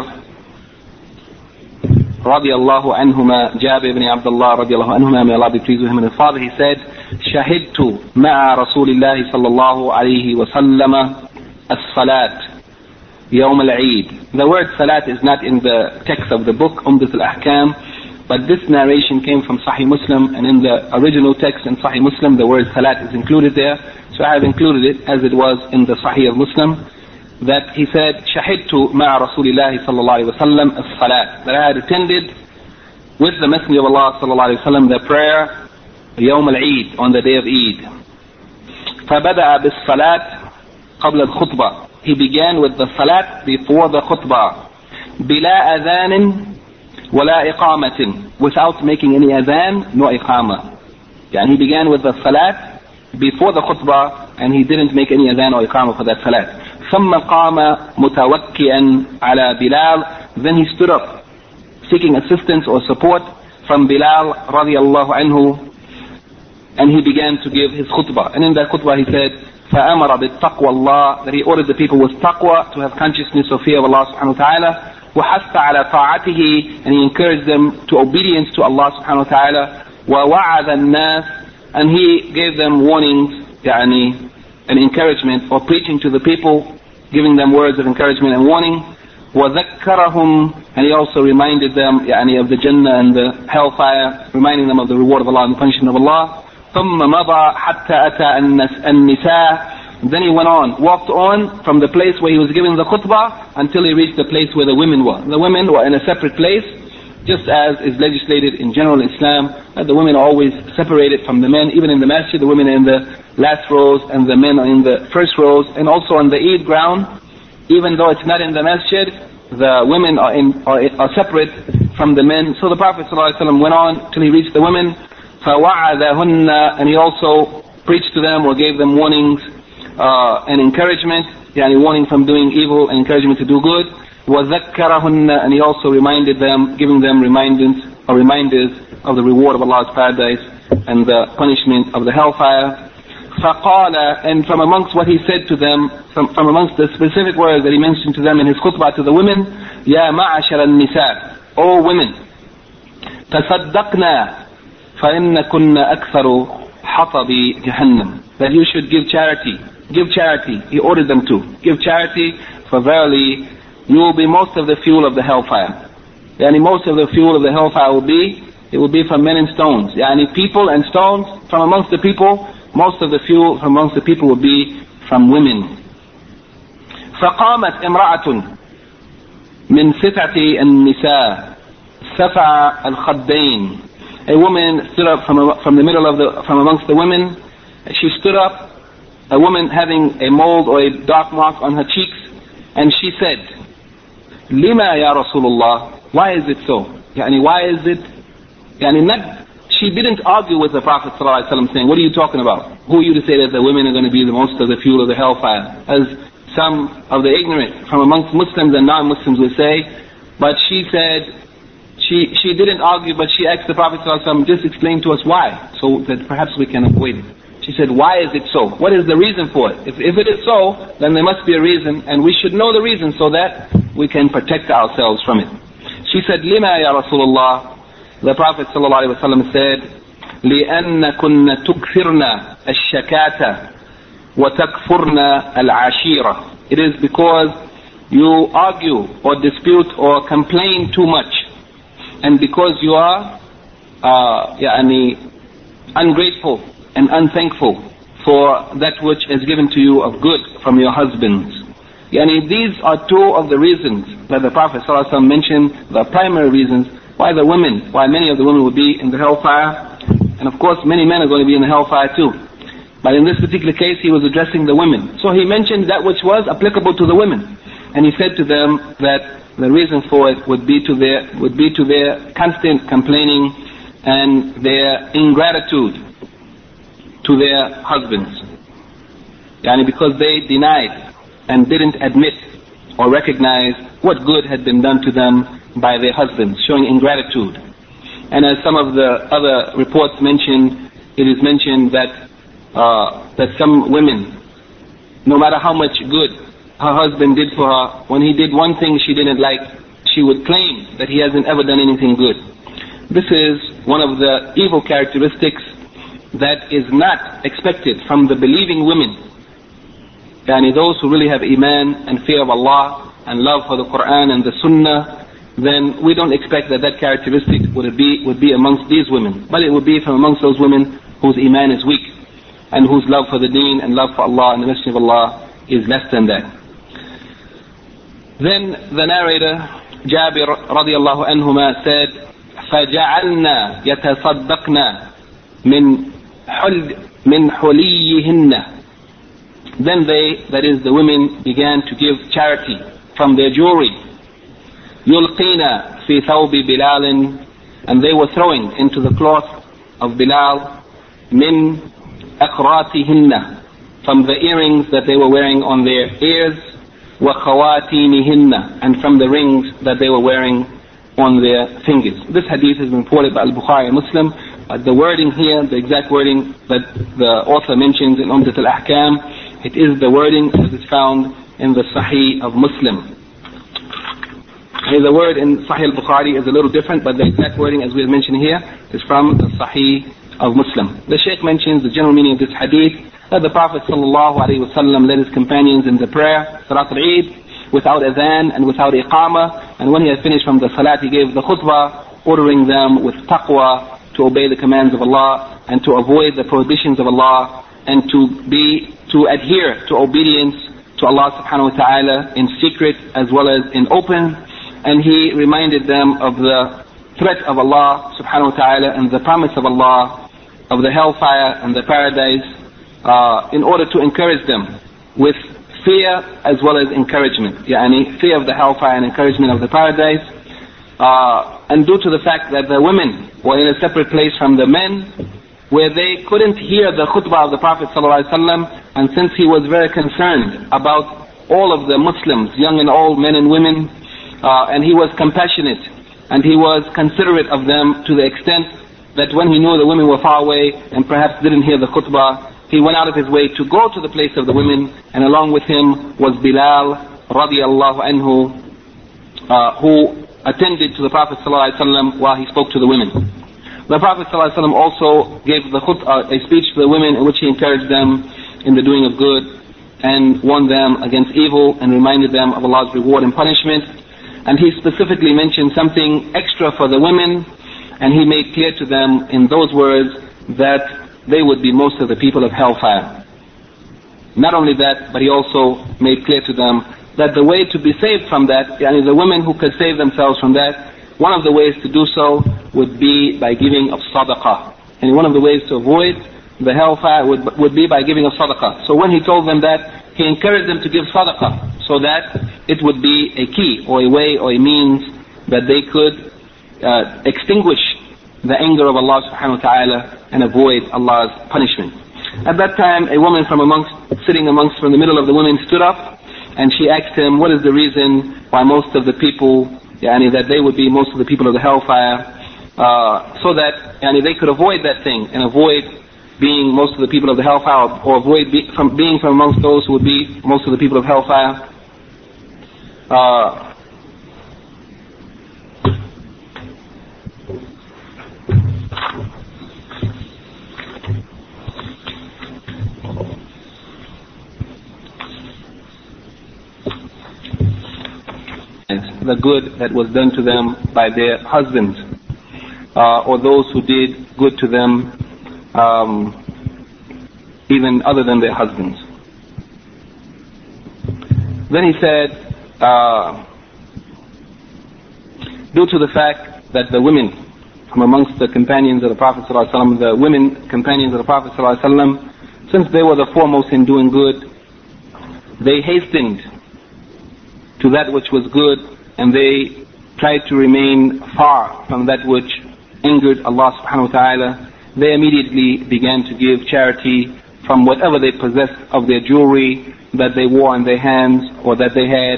A: radiyallahu anhuma, Jabir ibn Abdullah radiyallahu anhuma, may Allah be pleased with him and his father. He said, "Shahidtu ma'a Rasulillahi sallallahu alayhi wa sallam as-salat yawm al-Eid." The word salat is not in the text of the book Umdat al-Ahkam, but this narration came from Sahih Muslim, and in the original text in Sahih Muslim, the word salat is included there. So I have included it as it was in the Sahih of Muslim, that he said, "Shahidtu ma'a Rasulillahi sallallahu alayhi wa sallam as-salat." That I had attended with the Messenger of Allah sallallahu alayhi wa sallam the prayer Yawm al-Eid, on the day of Eid. فَبَدَأَ بِالصَّلَاةِ قَبْلَ الْخُطْبَةِ. He began with the salat before the khutbah. بِلَا أَذَانٍ وَلَا إِقَامَةٍ, without making any adhan, no iqama. And he began with the salat before the khutbah, and he didn't make any adhan or iqama for that salat. ثُمَّ قَامَ مُتَوَكِّئًا عَلَى بِلَالٍ. Then he stood up, seeking assistance or support from Bilal radiyallahu anhu, and he began to give his khutbah. And in that khutbah he said, فَأَمَرَ بِالتَّقْوَى اللَّهِ, that he ordered the people with taqwa, to have consciousness or fear of Allah subhanahu wa ta'ala. وَحَثَّ عَلَى طَاعَتِهِ, and he encouraged them to obedience to Allah subhanahu wa ta'ala. وَوَعَذَ النَّاسِ, and he gave them warnings, يعني, and encouragement, or preaching to the people, giving them words of encouragement and warning. وَذَكَّرَهُمْ, and he also reminded them, يعني, of the Jannah and the hellfire, reminding them of the reward of Allah and the punishment of Allah. ثُمَّ مَضَى حَتَّى أَتَى النِّسَاءِ. Then he went on, walked on from the place where he was giving the khutbah until he reached the place where the women were. The women were in a separate place, just as is legislated in general Islam, that the women are always separated from the men. Even in the masjid, the women are in the last rows and the men are in the first rows. And also on the Eid ground, even though it's not in the masjid, the women are separate from the men. So the Prophet ﷺ went on till he reached the women. فَوَعَذَهُنَّ, and he also preached to them or gave them warnings and encouragement, warning from doing evil and encouragement to do good. وَذَكَّرَهُنَّ, and he also reminded them, giving them reminders of the reward of Allah's paradise and the punishment of the hellfire. فَقَالَ, and from amongst what he said to them, from amongst the specific words that he mentioned to them in his khutbah to the women, يَا مَعَشَرَ النِّسَاءِ, O women, تَصَدَّقْنَا فَإِنَّ كُنَّ أَكْثَرُ حَطَبِ جَهَنَّمْ, that you should give charity. Give charity. He ordered them to. Give charity, for verily you will be most of the fuel of the hellfire. Most of the fuel of the hellfire will be from men and stones. People and stones from amongst the people. Most of the fuel from amongst the people will be from women. فقامت امرأة من ستة النساء سفع الخدين. A woman stood up from amongst the women. She stood up, a woman having a mold or a dark mark on her cheeks, and she said, "Lima ya Rasulullah? Why is it so? Why is it?" She didn't argue with the Prophet ﷺ saying, "What are you talking about? Who are you to say that the women are going to be the most of the fuel of the hellfire?" As some of the ignorant from amongst Muslims and non-Muslims would say. But she said, she didn't argue, but she asked the Prophet ﷺ, just explain to us why, so that perhaps we can avoid it. She said, why is it so? What is the reason for it? If it is so, then there must be a reason, and we should know the reason so that we can protect ourselves from it. She said, Lima ya Rasulullah? The Prophet ﷺ said, لِأَنَّكُنَّ تُكْثِرْنَ الشَّكَاةَ وَتَكْفُرْنَ الْعَشِيرَةَ. It is because you argue or dispute or complain too much, and because you are ungrateful and unthankful for that which is given to you of good from your husbands. These are two of the reasons that the Prophet ﷺ mentioned, the primary reasons why many of the women will be in the hellfire. And of course many men are going to be in the hellfire too. But in this particular case he was addressing the women. So he mentioned that which was applicable to the women. And he said to them that the reason for it would be to their constant complaining and their ingratitude to their husbands. Because they denied and didn't admit or recognize what good had been done to them by their husbands, showing ingratitude. And as some of the other reports mentioned, it is mentioned that some women, no matter how much good her husband did for her, when he did one thing she didn't like, she would claim that he hasn't ever done anything good. This is one of the evil characteristics that is not expected from the believing women. Those who really have iman and fear of Allah and love for the Quran and the Sunnah, then we don't expect that characteristic would be amongst these women, but it would be from amongst those women whose iman is weak and whose love for the deen and love for Allah and the Messenger of Allah is less than that. Then the narrator Jabir radiallahu anhuma said, فَجَعَلْنَا يَتَصَدَّقْنَا مِنْ حُلِيِّهِنَّ. Then they, that is the women, began to give charity from their jewelry. يُلْقِينَ فِي ثَوْبِ بِلَالٍ, and they were throwing into the cloth of Bilal, مِنْ أَقْرَاتِهِنَّ, from the earrings that they were wearing on their ears, وَخَوَاتِيمِهِنَّ, and from the rings that they were wearing on their fingers. This hadith has been reported by Al-Bukhari and Muslim. The wording here, the exact wording that the author mentions in Umdat al-Ahkam, it is the wording as is found in the Sahih of Muslim. The word in Sahih al-Bukhari is a little different, but the exact wording as we have mentioned here is from the Sahih of Muslim. The Shaykh mentions the general meaning of this hadith, that the Prophet ﷺ led his companions in the prayer, Salat al-Eid, without adhan and without iqamah, and when he had finished from the salat he gave the khutbah, ordering them with taqwa to obey the commands of Allah and to avoid the prohibitions of Allah, and to adhere to obedience to Allah subhanahu wa ta'ala in secret as well as in open. And he reminded them of the threat of Allah subhanahu wa ta'ala and the promise of Allah of the hellfire and the paradise, in order to encourage them with fear as well as encouragement. Fear of the hellfire and encouragement of the paradise. and due to the fact that the women were in a separate place from the men, where they couldn't hear the khutbah of the Prophet ﷺ, and since he was very concerned about all of the Muslims, young and old, men and women, and he was compassionate, and he was considerate of them to the extent that when he knew the women were far away and perhaps didn't hear the khutbah, he went out of his way to go to the place of the women, and along with him was Bilal radiallahu anhu, who attended to the Prophet ﷺ while he spoke to the women. The Prophet ﷺ also gave a speech to the women in which he encouraged them in the doing of good and warned them against evil and reminded them of Allah's reward and punishment. And he specifically mentioned something extra for the women, and he made clear to them in those words that they would be most of the people of hellfire. Not only that, but he also made clear to them that the way to be saved from that, the women who could save themselves from that, one of the ways to do so would be by giving of sadaqah. And one of the ways to avoid the hellfire would be by giving of sadaqah. So when he told them that, he encouraged them to give sadaqah, so that it would be a key or a way or a means that they could extinguish the anger of Allah subhanahu wa ta'ala and avoid Allah's punishment. At that time, a woman from the middle of the women stood up, and she asked him, what is the reason why most of the people, that they would be most of the people of the hellfire, so that they could avoid that thing and avoid being most of the people of the hellfire, or avoid being from amongst those who would be most of the people of hellfire. The good that was done to them by their husbands, or those who did good to them even other than their husbands. Then he said, due to the fact that the women from amongst the companions of the Prophet ﷺ, the women companions of the Prophet ﷺ, since they were the foremost in doing good, they hastened to that which was good, and they tried to remain far from that which angered Allah subhanahu wa ta'ala. They immediately began to give charity from whatever they possessed of their jewelry that they wore on their hands, or that they had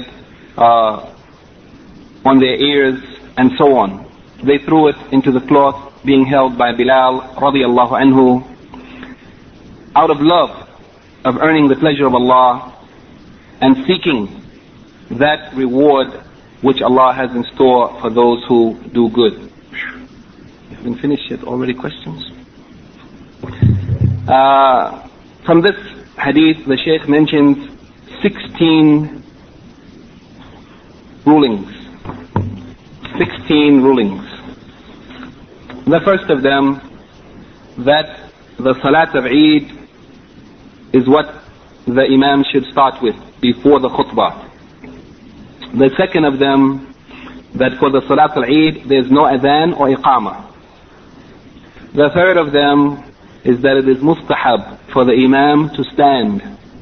A: on their ears, and so on. They threw it into the cloth being held by Bilal radiallahu anhu, out of love of earning the pleasure of Allah and seeking that reward which Allah has in store for those who do good. You haven't finished yet already? Questions? From this hadith, the Shaykh mentions 16 rulings. 16 rulings. The first of them, that the Salat of Eid is what the Imam should start with before the khutbah. The second of them, that for the Salat al-Eid there is no adhan or iqamah. The third of them is that it is mustahab for the Imam to stand,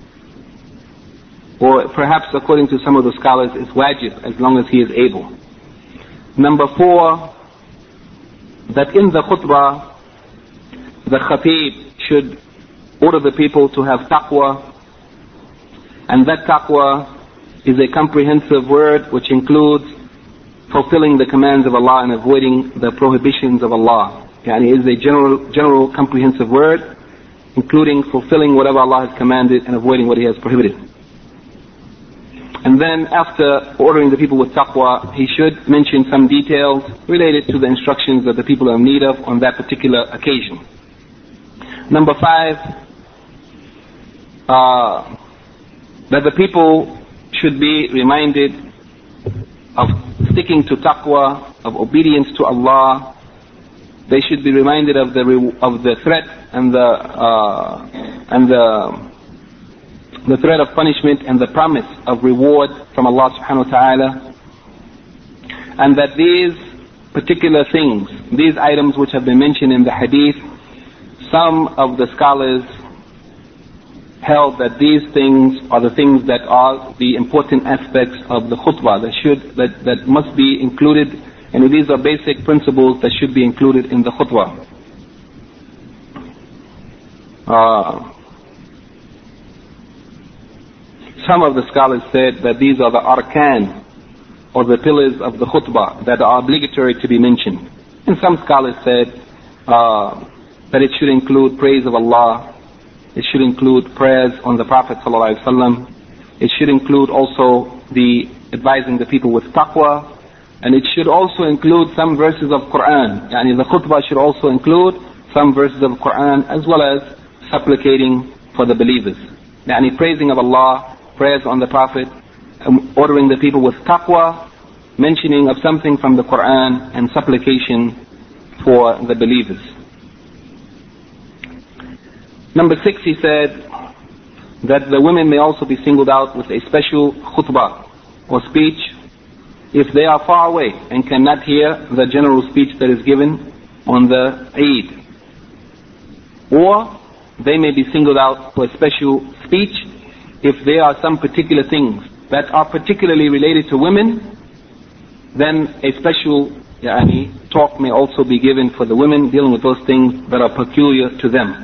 A: or perhaps according to some of the scholars it's wajib as long as he is able. Number 4, that in the khutbah the khatib should order the people to have taqwa, and that taqwa is a comprehensive word which includes fulfilling the commands of Allah and avoiding the prohibitions of Allah. It is a general comprehensive word, including fulfilling whatever Allah has commanded and avoiding what He has prohibited. And then after ordering the people with taqwa, he should mention some details related to the instructions that the people are in need of on that particular occasion. Number 5, that the people should be reminded of sticking to taqwa, of obedience to Allah. They should be reminded of the threat and the threat of punishment and the promise of reward from Allah subhanahu wa ta'ala. And that these particular things, these items which have been mentioned in the hadith, some of the scholars held that these things are the things that are the important aspects of the khutbah that must be included And these are basic principles that should be included in the khutbah. Some of the scholars said that these are the arkan, or the pillars of the khutbah, that are obligatory to be mentioned. And some scholars said that it should include praise of Allah, it should include prayers on the Prophet ﷺ, it should include also the advising the people with taqwa, and it should also include some verses of Quran. Yani the khutbah should also include some verses of Quran, as well as supplicating for the believers. Yani praising of Allah, prayers on the Prophet, ordering the people with taqwa, mentioning of something from the Quran, and supplication for the believers. Number 6, he said that the women may also be singled out with a special khutbah or speech if they are far away and cannot hear the general speech that is given on the Eid. Or they may be singled out for a special speech if there are some particular things that are particularly related to women. Then a special talk may also be given for the women, dealing with those things that are peculiar to them.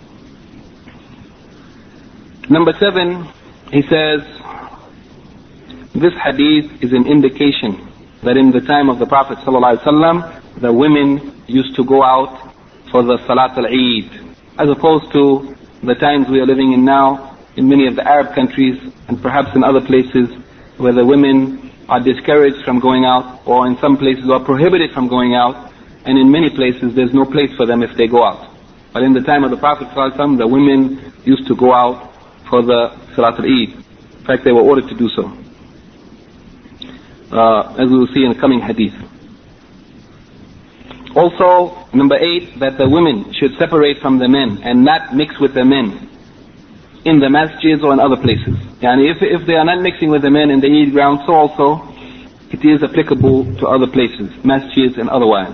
A: Number 7, he says, this hadith is an indication that in the time of the Prophet ﷺ, the women used to go out for the Salat al-Eid, as opposed to the times we are living in now, in many of the Arab countries, and perhaps in other places, where the women are discouraged from going out, or in some places are prohibited from going out, and in many places there's no place for them if they go out. But in the time of the Prophet ﷺ, the women used to go out for the Salat al-Eid. In fact, they were ordered to do so, as we will see in the coming hadith. Also, number 8, that the women should separate from the men and not mix with the men in the masjids or in other places. Yani if they are not mixing with the men in the Eid ground, so also it is applicable to other places, masjids and otherwise.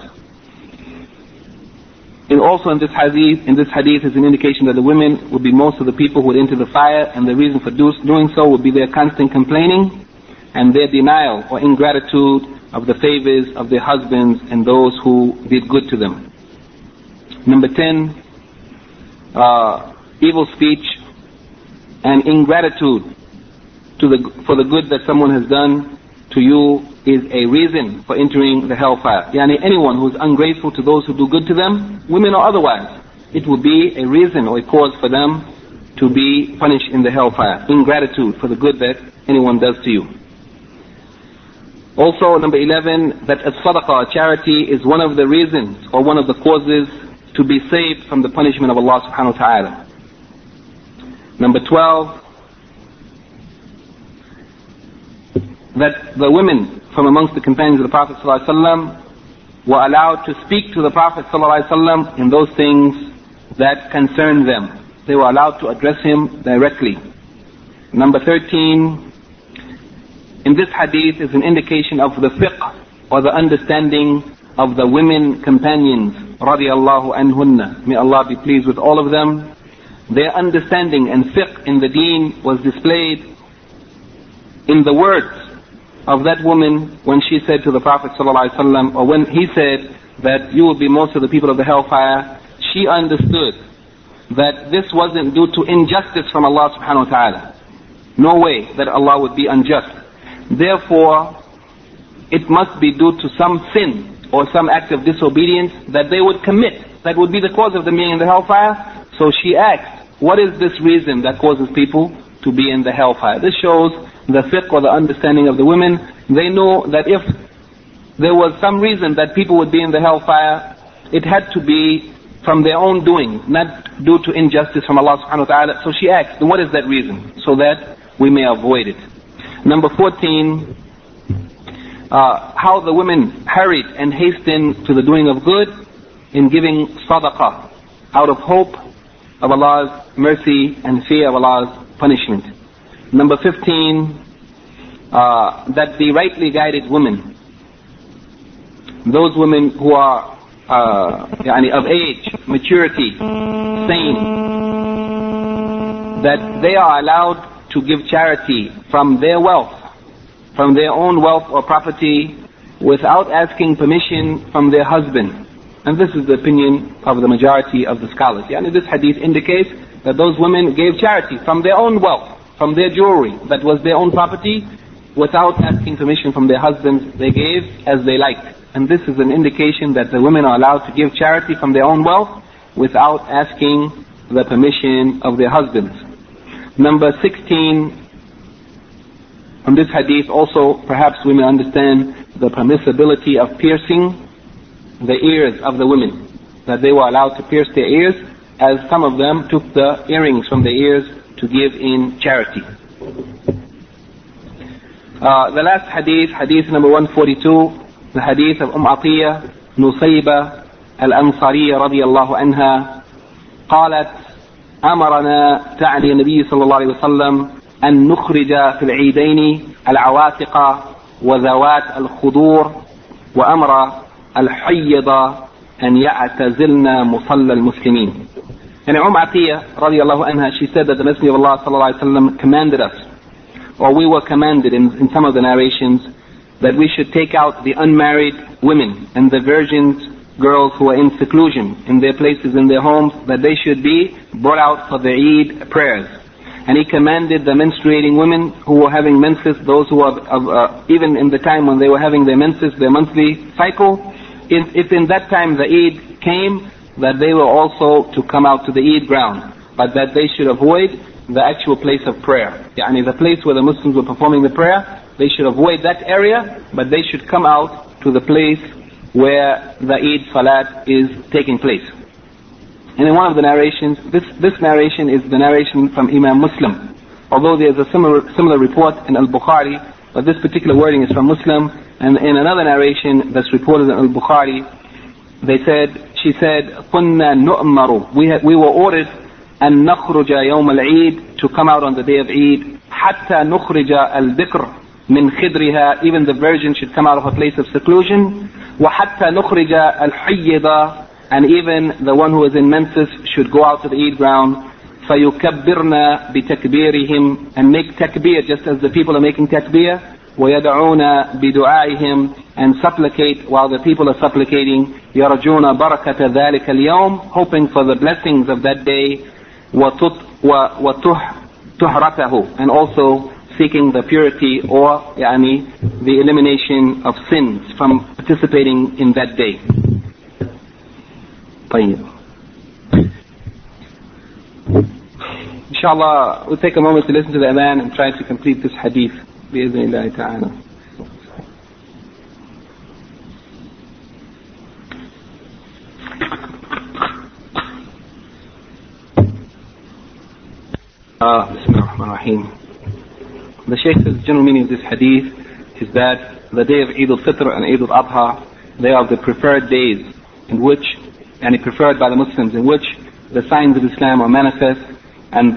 A: And also in this hadith is an indication that the women would be most of the people who would enter the fire, and the reason for doing so would be their constant complaining and their denial or ingratitude of the favors of their husbands and those who did good to them. Number 10, evil speech and ingratitude for the good that someone has done to you is a reason for entering the hellfire. Yani anyone who is ungrateful to those who do good to them, women or otherwise, it will be a reason or a cause for them to be punished in the hellfire. Ingratitude for the good that anyone does to you. Also, number 11, that as-sadaqah, charity, is one of the reasons or one of the causes to be saved from the punishment of Allah subhanahu wa ta'ala. Number 12, that the women from amongst the companions of the Prophet ﷺ were allowed to speak to the Prophet ﷺ in those things that concern them. They were allowed to address him directly. Number 13, in this hadith is an indication of the fiqh, or the understanding of the women companions, radiyallahu anhunna. May Allah be pleased with all of them. Their understanding and fiqh in the deen was displayed in the words of that woman when she said to the Prophet ﷺ, or when he said that you will be most of the people of the hellfire. She understood that this wasn't due to injustice from Allah subhanahu wa ta'ala. No way that Allah would be unjust. Therefore, it must be due to some sin or some act of disobedience that they would commit, that would be the cause of them being in the hellfire. So she asked, what is this reason that causes people to be in the hellfire? This shows the fiqh or the understanding of the women. They know that if there was some reason that people would be in the hellfire, it had to be from their own doing, not due to injustice from Allah subhanahu wa ta'ala. So she asked, what is that reason? So that we may avoid it. Number 14, how the women hurried and hastened to the doing of good in giving sadaqah out of hope of Allah's mercy and fear of Allah's punishment. Number 15, that the rightly guided women, those women who are of age, maturity, sane, that they are allowed to give charity from their wealth, from their own wealth or property, without asking permission from their husband. And this is the opinion of the majority of the scholars. Yani this hadith indicates that those women gave charity from their own wealth, from their jewelry, that was their own property, without asking permission from their husbands. They gave as they liked. And this is an indication that the women are allowed to give charity from their own wealth without asking the permission of their husbands. Number 16, from this hadith also, perhaps we may understand the permissibility of piercing the ears of the women, that they were allowed to pierce their ears, as some of them took the earrings from their ears to give in charity. The last hadith, hadith number 142, the hadith of Atiyah Nusayba al-Ansariya radiyallahu anha, قالت أمرنا تعني النبي صلى الله عليه وسلم أن نخرج في العيدين العواتق وذوات الخدور وأمر الحيض أن يعتزلن مصلى المسلمين. And Atiyah radiallahu anha, she said that the Messenger of Allah sallallahu alaihi wasallam commanded us, or we were commanded in some of the narrations, that we should take out the unmarried women and the virgins, girls who are in seclusion in their places, in their homes, that they should be brought out for the Eid prayers. And he commanded the menstruating women who were having menses, those who are even in the time when they were having their menses, their monthly cycle, if in that time the Eid came, that they were also to come out to the Eid ground, but that they should avoid the actual place of prayer. Yani the place where the Muslims were performing the prayer, they should avoid that area, but they should come out to the place where the Eid Salat is taking place. And in one of the narrations, this narration is the narration from Imam Muslim. Although there is a similar report in Al-Bukhari, but this particular wording is from Muslim. And in another narration that's reported in Al-Bukhari, she said, كُنَّا نُؤْمَرُ, we were ordered أن نخرج يوم العيد, to come out on the day of Eid, حتى نخرج البكر من خدرها, even the virgin should come out of a place of seclusion, وحتى نخرج الحيض, and even the one who is in menses should go out to the Eid ground, فيكبرنا بتكبيرهم, and make takbir just as the people are making takbir, ويدعون بدعائهم, and supplicate while the people are supplicating, يرجون بركة ذلك اليوم, hoping for the blessings of that day, وطهرته, and also seeking the purity or the elimination of sins from participating in that day. Inshallah, we'll take a moment to listen to the adhan and try to complete this hadith. بإذن الله تعالى. Bismillahirrahmanirrahim. The Shaykh says the general meaning of this hadith is that the day of Eid al-Fitr and Eid al-Adha, they are the preferred days in which, and preferred by the Muslims, in which the signs of Islam are manifest, and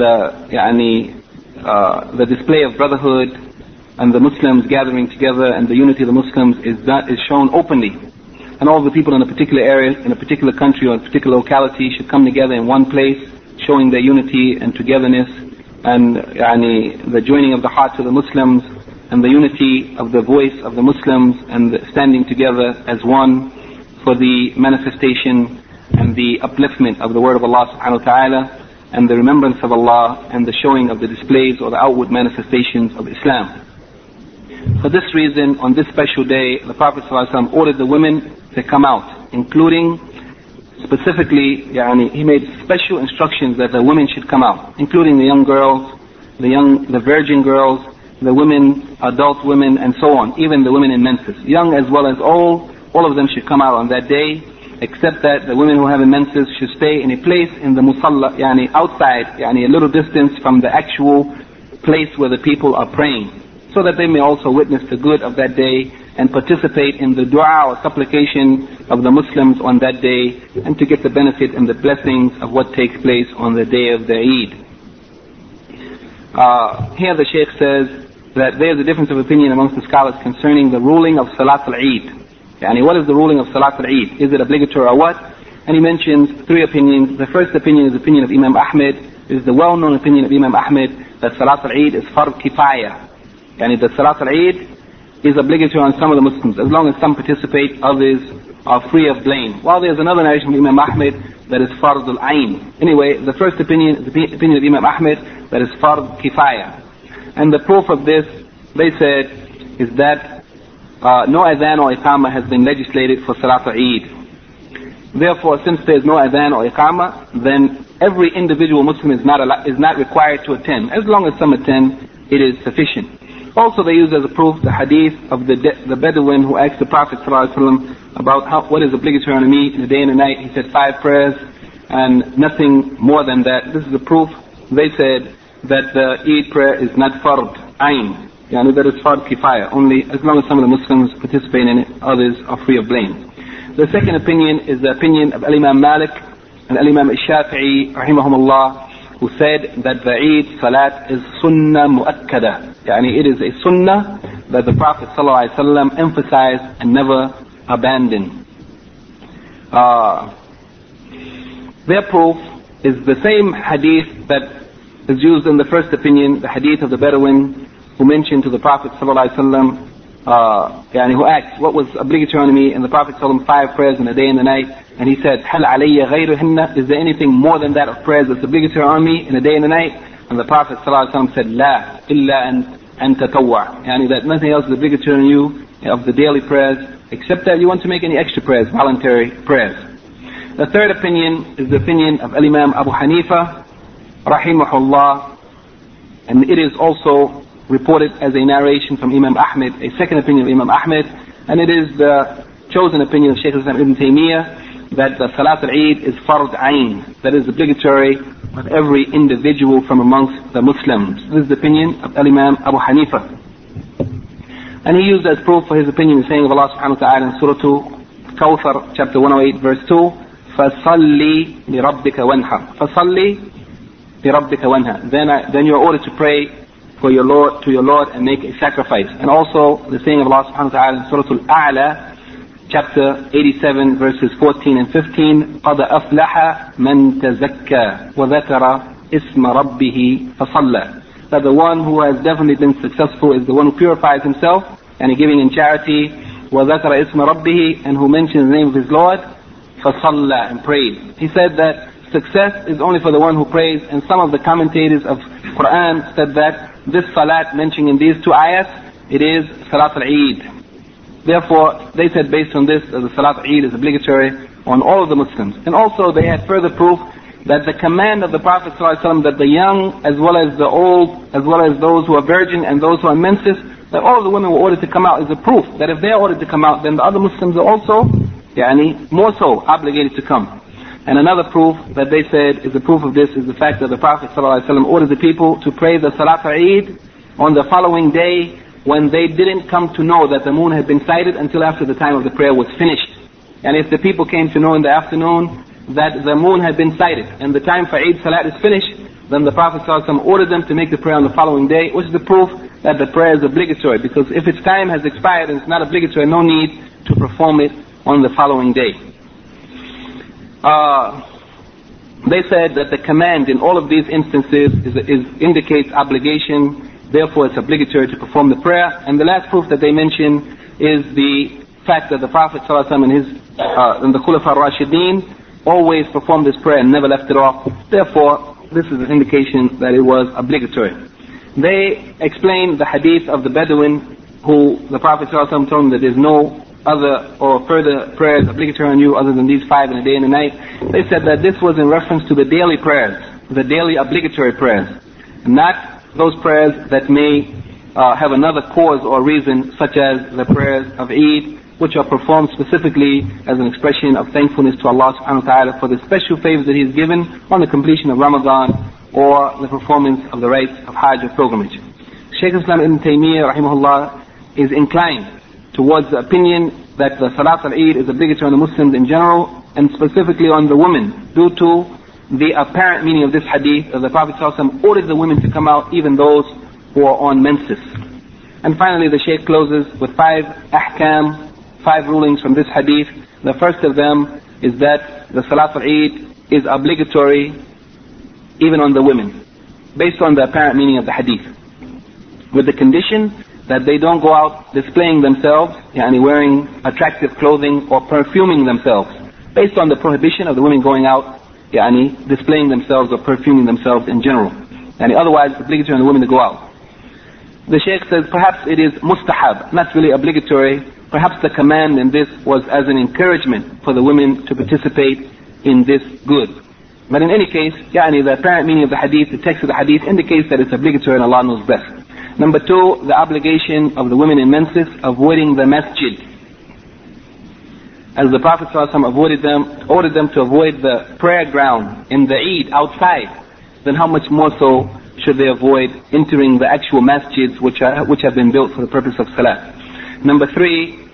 A: the display of brotherhood and the Muslims gathering together and the unity of the Muslims is shown openly. And all the people in a particular area, in a particular country or a particular locality should come together in one place, showing their unity and togetherness, and the joining of the hearts of the Muslims, and the unity of the voice of the Muslims, and standing together as one for the manifestation and the upliftment of the word of Allah subhanahu wa ta'ala, and the remembrance of Allah, and the showing of the displays or the outward manifestations of Islam. For this reason, on this special day, the Prophet ﷺ ordered the women to come out, including specifically, he made special instructions that the women should come out, including the young girls, the virgin girls, the women, adult women, and so on, even the women in menses, young as well as old, all of them should come out on that day, except that the women who have menses should stay in a place in the musalla, outside, a little distance from the actual place where the people are praying, so that they may also witness the good of that day and participate in the dua or supplication of the Muslims on that day, and to get the benefit and the blessings of what takes place on the day of the Eid. Here the Shaykh says that there is a difference of opinion amongst the scholars concerning the ruling of Salat al-Eid. What is the ruling of Salat al-Eid? Is it obligatory or what? And he mentions three opinions. The first opinion is the opinion of Imam Ahmed. It is the well-known opinion of Imam Ahmed that Salat al-Eid is fard kifaya. That Salat al-Eid is obligatory on some of the Muslims. As long as some participate, others are free of blame. While there's another narration from Imam Ahmed that is fard al-ayn. Anyway, the first opinion is the opinion of Imam Ahmed that is fard kifaya. And the proof of this, they said, is that no adhan or iqamah has been legislated for Salat al-Eid. Therefore, since there is no adhan or iqamah, then every individual Muslim is not required to attend. As long as some attend, it is sufficient. Also, they use as a proof the hadith of the Bedouin who asked the Prophet ﷺ about what is obligatory on me in the day and the night. He said 5 prayers and nothing more than that. This is the proof. They said that the Eid prayer is not fard ayn. That is fard kifaya. Only as long as some of the Muslims participate in it, others are free of blame. The second opinion is the opinion of Imam Malik and Imam Shafi'i rahimahumullah, who said that the Eid Salat is sunnah mu'akkada. It is a sunnah that the Prophet ﷺ emphasized and never abandoned. Their proof is the same hadith that is used in the first opinion, the hadith of the Bedouin who mentioned to the Prophet ﷺ, who asked, what was obligatory on me? And the Prophet ﷺ 5 prayers in the day and the night. And he said, هَلْ عَلَيَّ غَيْرُهِنَّ? Is there anything more than that of prayers that's obligatory on me in the day and the night? And the Prophet ﷺ said, لَا إِلَّا أَن تَطَوَّعْ. That nothing else is obligatory on you of the daily prayers, except that you want to make any extra prayers, voluntary prayers. The third opinion is the opinion of Imam Abu Hanifa, rahimahullah, and it is also reported as a narration from Imam Ahmed, a second opinion of Imam Ahmed, and it is the chosen opinion of Shaykh al-Islam Ibn Taymiyyah that the Salat al-Eid is fard ayn, that is obligatory of every individual from amongst the Muslims. This is the opinion of Imam Abu Hanifa. And he used as proof for his opinion the saying of Allah subhanahu wa ta'ala in Surah Kawthar, chapter 108, verse 2, فَصَلِّ لِرَبِّكَ وَانْحَرْ فَصَلِّ لِرَبِّكَ وَانْحَرْ. Then you are ordered to pray for your Lord, to your Lord, and make a sacrifice. And also the saying of Allah subhanahu wa ta'ala in Surah Al-A'la, chapter 87, verses 14 and 15, قَدْ أَفْلَحَ مَنْ تَزَكَّى وَذَكَرَ إِسْمَ رَبِّهِ فَصَلَّى. That the one who has definitely been successful is the one who purifies himself and giving in charity, وَذَكَرَ إِسْمَ رَبِّهِ, and who mentions the name of his Lord, فَصَلَّى, and prayed. He said that success is only for the one who prays, and some of the commentators of Quran said that this salat mentioned in these 2 ayats, it is Salat al-Eid. Therefore, they said based on this, the Salat al-Eid is obligatory on all of the Muslims. And also they had further proof that the command of the Prophet ﷺ that the young as well as the old, as well as those who are virgin and those who are menses, that all of the women were ordered to come out, is a proof that if they are ordered to come out, then the other Muslims are also, more so obligated to come. And another proof that they said is the proof of this is the fact that the Prophet ﷺ ordered the people to pray the Salat al-Eid on the following day when they didn't come to know that the moon had been sighted until after the time of the prayer was finished. And if the people came to know in the afternoon that the moon had been sighted and the time for Eid Salat is finished, then the Prophet ﷺ ordered them to make the prayer on the following day, which is the proof that the prayer is obligatory, because if its time has expired and it's not obligatory, no need to perform it on the following day. They said that the command in all of these instances indicates obligation, therefore it's obligatory to perform the prayer. And the last proof that they mention is the fact that the Prophet ﷺ and the Khulafa al-Rashideen always performed this prayer and never left it off. Therefore, this is an indication that it was obligatory. They explained the hadith of the Bedouin who the Prophet ﷺ told them that there's no other or further prayers obligatory on you other than these 5 in the day and the night. They said that this was in reference to the daily prayers, the daily obligatory prayers, not those prayers that may have another cause or reason, such as the prayers of Eid, which are performed specifically as an expression of thankfulness to Allah subhanahu wa ta'ala for the special favors that He has given on the completion of Ramadan or the performance of the rites of Hajj or pilgrimage. Shaykh al-Islam Ibn Taymiyyah rahimahullah is inclined towards the opinion that the Salat al-Eid is obligatory on the Muslims in general and specifically on the women, due to the apparent meaning of this hadith that the Prophet ﷺ ordered the women to come out, even those who are on menses. And finally the Shaykh closes with 5 ahkam, 5 rulings from this hadith. The first of them is that the Salat al-Eid is obligatory even on the women, based on the apparent meaning of the hadith, with the condition that they don't go out displaying themselves, wearing attractive clothing or perfuming themselves, based on the prohibition of the women going out, displaying themselves or perfuming themselves in general. Otherwise, it's obligatory on the women to go out. The Shaykh says perhaps it is mustahab, not really obligatory. Perhaps the command in this was as an encouragement for the women to participate in this good. But in any case, the apparent meaning of the hadith, the text of the hadith indicates that it's obligatory and Allah knows best. Number two, the obligation of the women in menses, avoiding the masjid. As the Prophet ﷺ ordered them to avoid the prayer ground in the Eid outside, then how much more so should they avoid entering the actual masjids which have been built for the purpose of salah. Number three,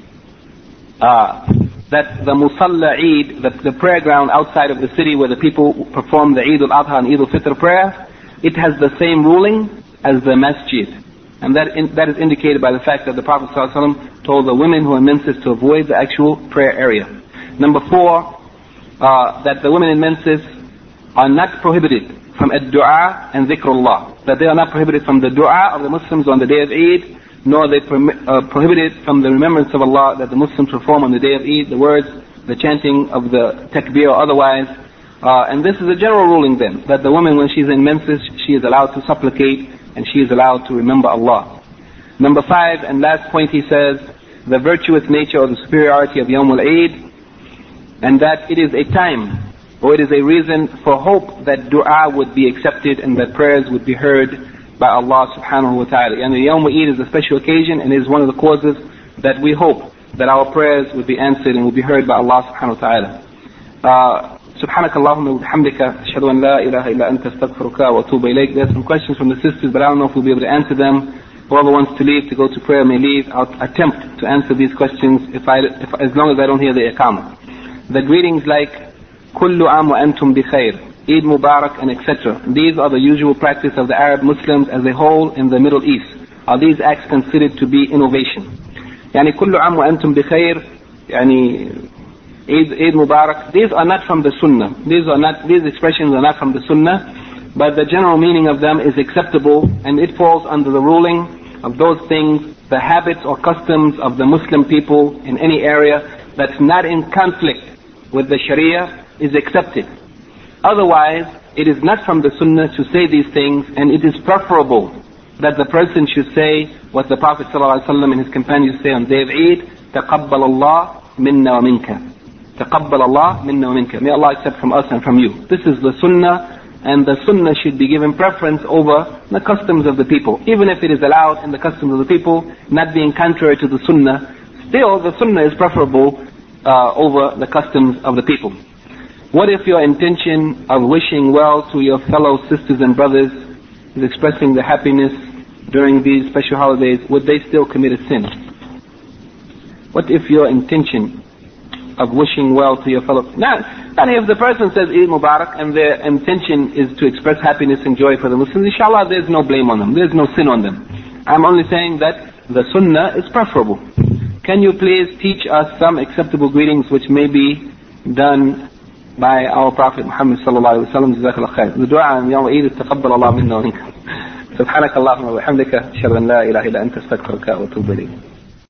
A: that the Musalla Eid, the prayer ground outside of the city where the people perform the Eid al-Adha and Eid al-Fitr prayer, it has the same ruling as the masjid. And that is indicated by the fact that the Prophet ﷺ told the women who are menses to avoid the actual prayer area. Number four, that the women in menses are not prohibited from ad-du'a and dhikrullah. That they are not prohibited from the du'a of the Muslims on the day of Eid, nor are they prohibited from the remembrance of Allah that the Muslims perform on the day of Eid, the words, the chanting of the takbir or otherwise. And this is a general ruling then, that the woman when she's in menses, she is allowed to supplicate and she is allowed to remember Allah. Number five and last point, he says, the virtuous nature or the superiority of Yawm al-Eid, and that it is a time or it is a reason for hope that dua would be accepted and that prayers would be heard by Allah subhanahu wa ta'ala. And the Yawm al-Eid is a special occasion and is one of the causes that we hope that our prayers would be answered and would be heard by Allah subhanahu wa ta'ala. سبحانك اللهم وبحمدك أشهد أن لا إله إلا أنت أستغفرك وأتوب إليك. There are some questions from the sisters, but I don't know if we'll be able to answer them. Whoever wants to leave to go to prayer may leave. I'll attempt to answer these questions if as long as I don't hear the iqamah. The greetings like Kullu am wa antum bi khair, Eid Mubarak, and etc. These are the usual practice of the Arab Muslims as a whole in the Middle East. Are these acts considered to be innovation? Kullu am wa antum bi khair, Eid Mubarak, these are not from the Sunnah. These expressions are not from the Sunnah, but the general meaning of them is acceptable and it falls under the ruling of those things, the habits or customs of the Muslim people in any area that's not in conflict with the Sharia is accepted. Otherwise, it is not from the Sunnah to say these things, and it is preferable that the person should say what the Prophet ﷺ and his companions say on the day of Eid, تَقَبَّلَ اللَّهُ مِنَّا وَمِنْكَ. تَقَبَّلَ اللَّهُ مِنَّا وَمِنْكَ. May Allah accept from us and from you. This is the Sunnah, and the Sunnah should be given preference over the customs of the people. Even if it is allowed in the customs of the people, not being contrary to the Sunnah, still the Sunnah is preferable over the customs of the people. What if your intention of wishing well to your fellow sisters and brothers is expressing the happiness during these special holidays? Would they still commit a sin? What if your intention of wishing well to your fellow... Now, if the person says Eid Mubarak and their intention is to express happiness and joy for the Muslims, inshallah there's no blame on them, there's no sin on them. I'm only saying that the Sunnah is preferable. Can you please teach us some acceptable greetings which may be done by our Prophet Muhammad sallallahu alaihi wasallam? Jazakallah khair. The dua on Yawm Eid is taqabbal Allah minna wa minkum. Subhanakallahumma wa bihamdika ashhadu an la ilaha illa anta astaghfiruka wa atubu ilayk.